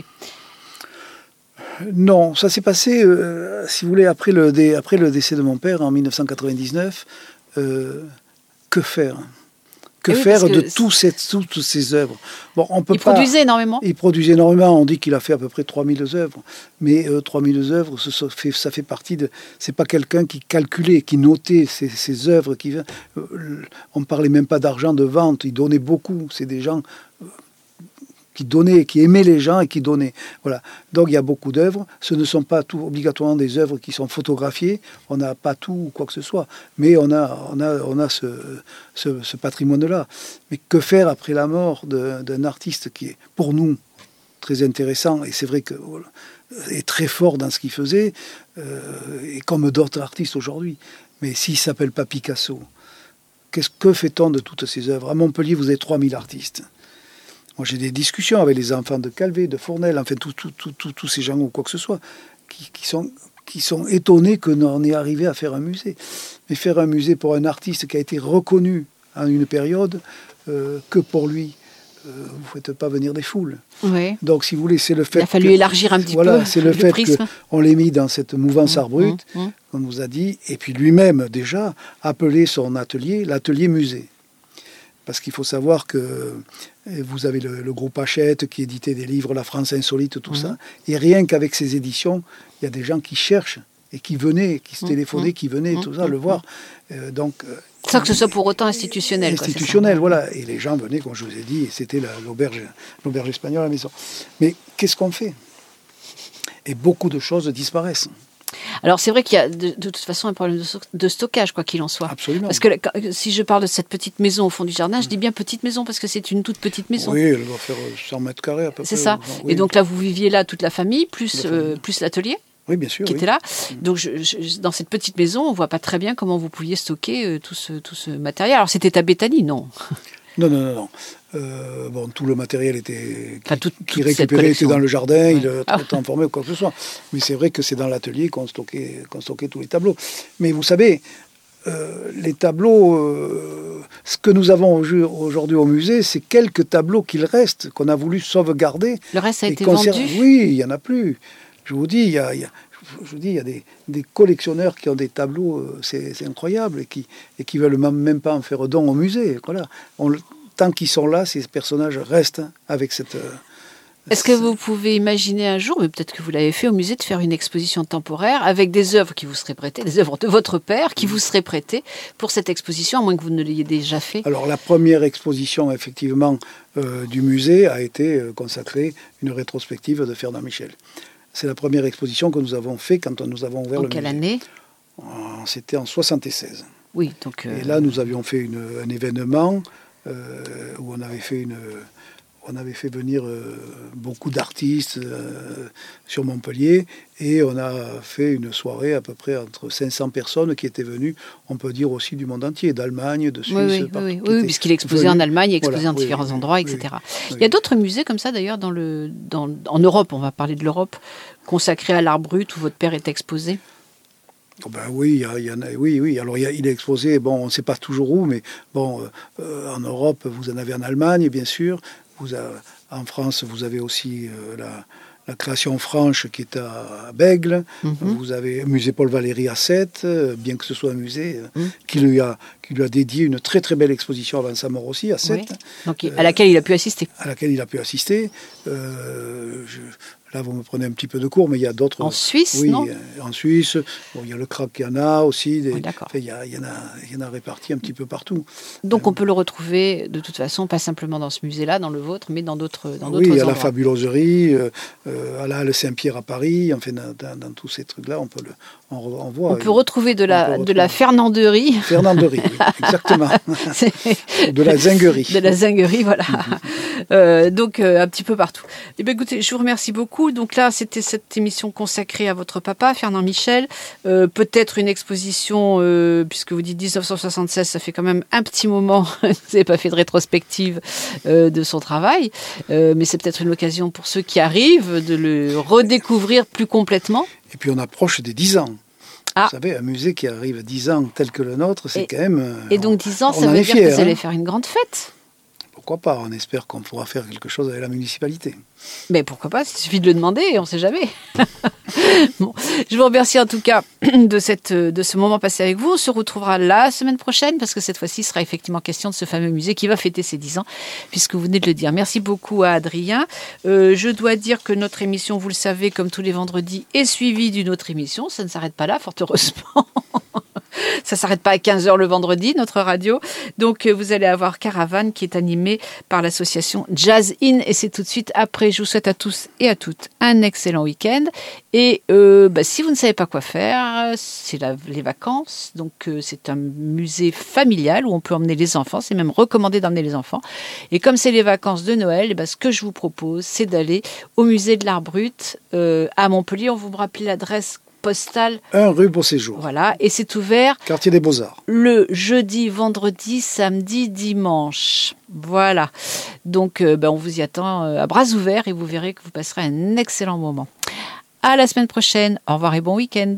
Speaker 2: Non, ça s'est passé, euh, si vous voulez, après le, dé, après le décès de mon père en dix-neuf cent quatre-vingt-dix-neuf. Euh, que faire ? Que oui, faire de tout cette, toutes ces œuvres? Bon, on peut
Speaker 1: il
Speaker 2: pas,
Speaker 1: produisait énormément
Speaker 2: Il produisait énormément. On dit qu'il a fait à peu près trois mille œuvres. Mais euh, trois mille œuvres, ça, ça, fait, ça fait partie de... C'est pas quelqu'un qui calculait, qui notait ces, ces œuvres. Qui, euh, on ne parlait même pas d'argent de vente. Il donnait beaucoup. C'est des gens... Euh, qui donnaient, qui aimaient les gens et qui donnaient. Voilà. Donc il y a beaucoup d'œuvres. Ce ne sont pas tout obligatoirement des œuvres qui sont photographiées. On n'a pas tout ou quoi que ce soit. Mais on a, on a, on a ce, ce, ce patrimoine-là. Mais que faire après la mort de, d'un artiste qui est, pour nous, très intéressant, et c'est vrai que voilà, est très fort dans ce qu'il faisait, euh, et comme d'autres artistes aujourd'hui. Mais s'il ne s'appelle pas Picasso, qu'est-ce que fait-on de toutes ces œuvres? À Montpellier, vous avez trois mille artistes. Moi, j'ai des discussions avec les enfants de Calvé, de Fournel, enfin, tous tout, tout, tout, tout ces gens ou quoi que ce soit, qui, qui, sont, qui sont étonnés que l'on ait arrivé à faire un musée. Mais faire un musée pour un artiste qui a été reconnu en une période, euh, que pour lui, euh, vous ne faites pas venir des foules.
Speaker 1: Oui.
Speaker 2: Donc, si vous voulez, c'est le fait...
Speaker 1: Il a fallu
Speaker 2: que,
Speaker 1: élargir un petit
Speaker 2: voilà,
Speaker 1: peu
Speaker 2: c'est le, le fait prisme. Qu'on l'ait mis dans cette mouvance
Speaker 1: mmh,
Speaker 2: art brut,
Speaker 1: mmh, mmh.
Speaker 2: on nous a dit, et puis lui-même, déjà, appelé son atelier l'atelier musée. Parce qu'il faut savoir que vous avez le, le groupe Hachette qui éditait des livres, La France insolite, tout mmh. ça. Et rien qu'avec ces éditions, il y a des gens qui cherchent et qui venaient, qui se téléphonaient, mmh. qui venaient, mmh. tout ça, mmh. le voir. Euh, donc,
Speaker 1: sans que ce soit pour autant institutionnel.
Speaker 2: Institutionnel,
Speaker 1: quoi,
Speaker 2: voilà. Et les gens venaient, comme je vous ai dit, et c'était la, l'auberge, l'auberge espagnole à la maison. Mais qu'est-ce qu'on fait? Et beaucoup de choses disparaissent.
Speaker 1: Alors c'est vrai qu'il y a de, de toute façon un problème de, de stockage, quoi qu'il en soit.
Speaker 2: Absolument.
Speaker 1: Parce que si je parle de cette petite maison au fond du jardin, je dis bien petite maison parce que c'est une toute petite maison.
Speaker 2: Oui, elle va faire cent mètres carrés à peu près.
Speaker 1: C'est ça.
Speaker 2: Oui.
Speaker 1: Et donc là, vous viviez là toute la famille, plus, la famille. Euh, plus l'atelier.
Speaker 2: Oui, bien sûr.
Speaker 1: Qui
Speaker 2: oui.
Speaker 1: était là. Donc je, je, dans cette petite maison, on ne voit pas très bien comment vous pouviez stocker euh, tout, ce, tout ce matériel. Alors c'était à Béthanie, non?
Speaker 2: Non, non, non, non. Euh, bon, tout le matériel était qui,
Speaker 1: enfin, tout,
Speaker 2: qui récupérait était dans le jardin, ouais. il le
Speaker 1: ah.
Speaker 2: transformait ou quoi que ce soit. Mais c'est vrai que c'est dans l'atelier qu'on stockait, qu'on stockait tous les tableaux. Mais vous savez, euh, les tableaux, euh, ce que nous avons aujourd'hui au musée, c'est quelques tableaux qu'il reste, qu'on a voulu sauvegarder.
Speaker 1: Le reste a été
Speaker 2: conserver.
Speaker 1: vendu?
Speaker 2: Oui, il n'y en a plus. Je vous dis, il y a, il y a, je vous dis, il y a des, des collectionneurs qui ont des tableaux, euh, c'est, c'est incroyable, et qui ne et qui veulent même pas en faire don au musée. Voilà. On, tant qu'ils sont là, ces personnages restent avec cette... Euh,
Speaker 1: Est-ce que vous pouvez imaginer un jour, mais peut-être que vous l'avez fait au musée, de faire une exposition temporaire avec des œuvres qui vous seraient prêtées, des œuvres de votre père qui vous seraient prêtées pour cette exposition, à moins que vous ne l'ayez déjà fait?
Speaker 2: Alors la première exposition, effectivement, euh, du musée a été euh, consacrée une rétrospective de Fernand Michel. C'est la première exposition que nous avons faite quand nous avons ouvert
Speaker 1: en
Speaker 2: le musée.
Speaker 1: En quelle année?
Speaker 2: C'était en soixante-seize.
Speaker 1: Oui, donc... Euh...
Speaker 2: Et là, nous avions fait une, un événement euh, où on avait fait une... On avait fait venir euh, beaucoup d'artistes euh, sur Montpellier et on a fait une soirée à peu près entre cinq cents personnes qui étaient venues, on peut dire aussi du monde entier, d'Allemagne, de Suisse.
Speaker 1: Oui, oui, oui, oui, oui puisqu'il exposait en Allemagne, il exposait voilà, en différents oui, endroits, oui, et cetera. Oui, il y a d'autres musées comme ça d'ailleurs dans le, dans, en Europe, on va parler de l'Europe, consacrés à l'art brut où votre père est exposé.
Speaker 2: Oh ben oui, il y, a, il y en a, oui, oui. Alors il, y a, il est exposé, bon, on ne sait pas toujours où, mais bon, euh, en Europe, vous en avez en Allemagne, bien sûr. Vous avez, en France, vous avez aussi euh, la, la création franche qui est à Bègle. Mm-hmm. Vous avez le musée Paul Valéry à Sète, euh, bien que ce soit un musée euh, mm. qui, lui a, qui lui a dédié une très très belle exposition avant sa mort aussi à Sète.
Speaker 1: Oui. Donc, à laquelle il a pu assister.
Speaker 2: À laquelle il a pu assister. Euh, je, Là, vous me prenez un petit peu de cours, mais il y a d'autres...
Speaker 1: En Suisse,
Speaker 2: oui,
Speaker 1: non?
Speaker 2: En Suisse. Bon, il y a le Crac qui en a aussi. Des...
Speaker 1: Oui, d'accord.
Speaker 2: Enfin, il, y a, il, y en a, il y en a répartis un petit peu partout.
Speaker 1: Donc, euh... on peut le retrouver, de toute façon, pas simplement dans ce musée-là, dans le vôtre, mais dans d'autres, dans d'autres
Speaker 2: oui,
Speaker 1: endroits.
Speaker 2: Oui, à la Fabuloserie, euh, euh, à la Halle Saint-Pierre à Paris, enfin, dans, dans, dans tous ces trucs-là, on peut le... On, on, voit,
Speaker 1: on peut retrouver de la,
Speaker 2: retrouver.
Speaker 1: de la fernanderie.
Speaker 2: Fernanderie, oui, exactement. De la zinguerie.
Speaker 1: De la zinguerie, voilà. Mm-hmm. Euh, donc, euh, un petit peu partout. Eh bien, écoutez, je vous remercie beaucoup. beaucoup. Donc là, c'était cette émission consacrée à votre papa, Fernand Michel. Euh, peut-être une exposition, euh, puisque vous dites dix-neuf cent soixante-seize, ça fait quand même un petit moment. Vous n'avez pas fait de rétrospective euh, de son travail. Euh, mais c'est peut-être une occasion pour ceux qui arrivent de le redécouvrir plus complètement.
Speaker 2: Et puis on approche des dix ans.
Speaker 1: Ah.
Speaker 2: Vous savez, un musée qui arrive à dix ans tel que le nôtre, c'est
Speaker 1: et,
Speaker 2: quand même...
Speaker 1: Et donc dix ans,
Speaker 2: on
Speaker 1: ça veut dire
Speaker 2: fiers,
Speaker 1: que vous
Speaker 2: hein.
Speaker 1: allez faire une grande fête.
Speaker 2: Pourquoi pas? On espère qu'on pourra faire quelque chose avec la municipalité.
Speaker 1: Mais pourquoi pas? Il suffit de le demander, on ne sait jamais. Bon, je vous remercie en tout cas de, cette, de ce moment passé avec vous. On se retrouvera la semaine prochaine parce que cette fois-ci, il sera effectivement question de ce fameux musée qui va fêter ses dix ans, puisque vous venez de le dire. Merci beaucoup à Adrien. Euh, je dois dire que notre émission, vous le savez, comme tous les vendredis, est suivie d'une autre émission. Ça ne s'arrête pas là, fort heureusement. Ça ne s'arrête pas à quinze heures le vendredi, notre radio. Donc, vous allez avoir Caravane qui est animée par l'association Jazz In. Et c'est tout de suite après. Je vous souhaite à tous et à toutes un excellent week-end. Et euh, bah, si vous ne savez pas quoi faire, c'est la, les vacances. Donc, euh, c'est un musée familial où on peut emmener les enfants. C'est même recommandé d'emmener les enfants. Et comme c'est les vacances de Noël, et bah, ce que je vous propose, c'est d'aller au musée de l'Art Brut euh, à Montpellier. On vous me rappelle l'adresse postale.
Speaker 2: un rue Beauséjour.
Speaker 1: Voilà, et c'est ouvert.
Speaker 2: Quartier des Beaux-Arts.
Speaker 1: Le jeudi, vendredi, samedi, dimanche. Voilà. Donc, euh, ben, on vous y attend euh, à bras ouverts et vous verrez que vous passerez un excellent moment. À la semaine prochaine. Au revoir et bon week-end.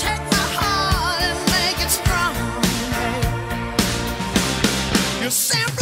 Speaker 5: Yourself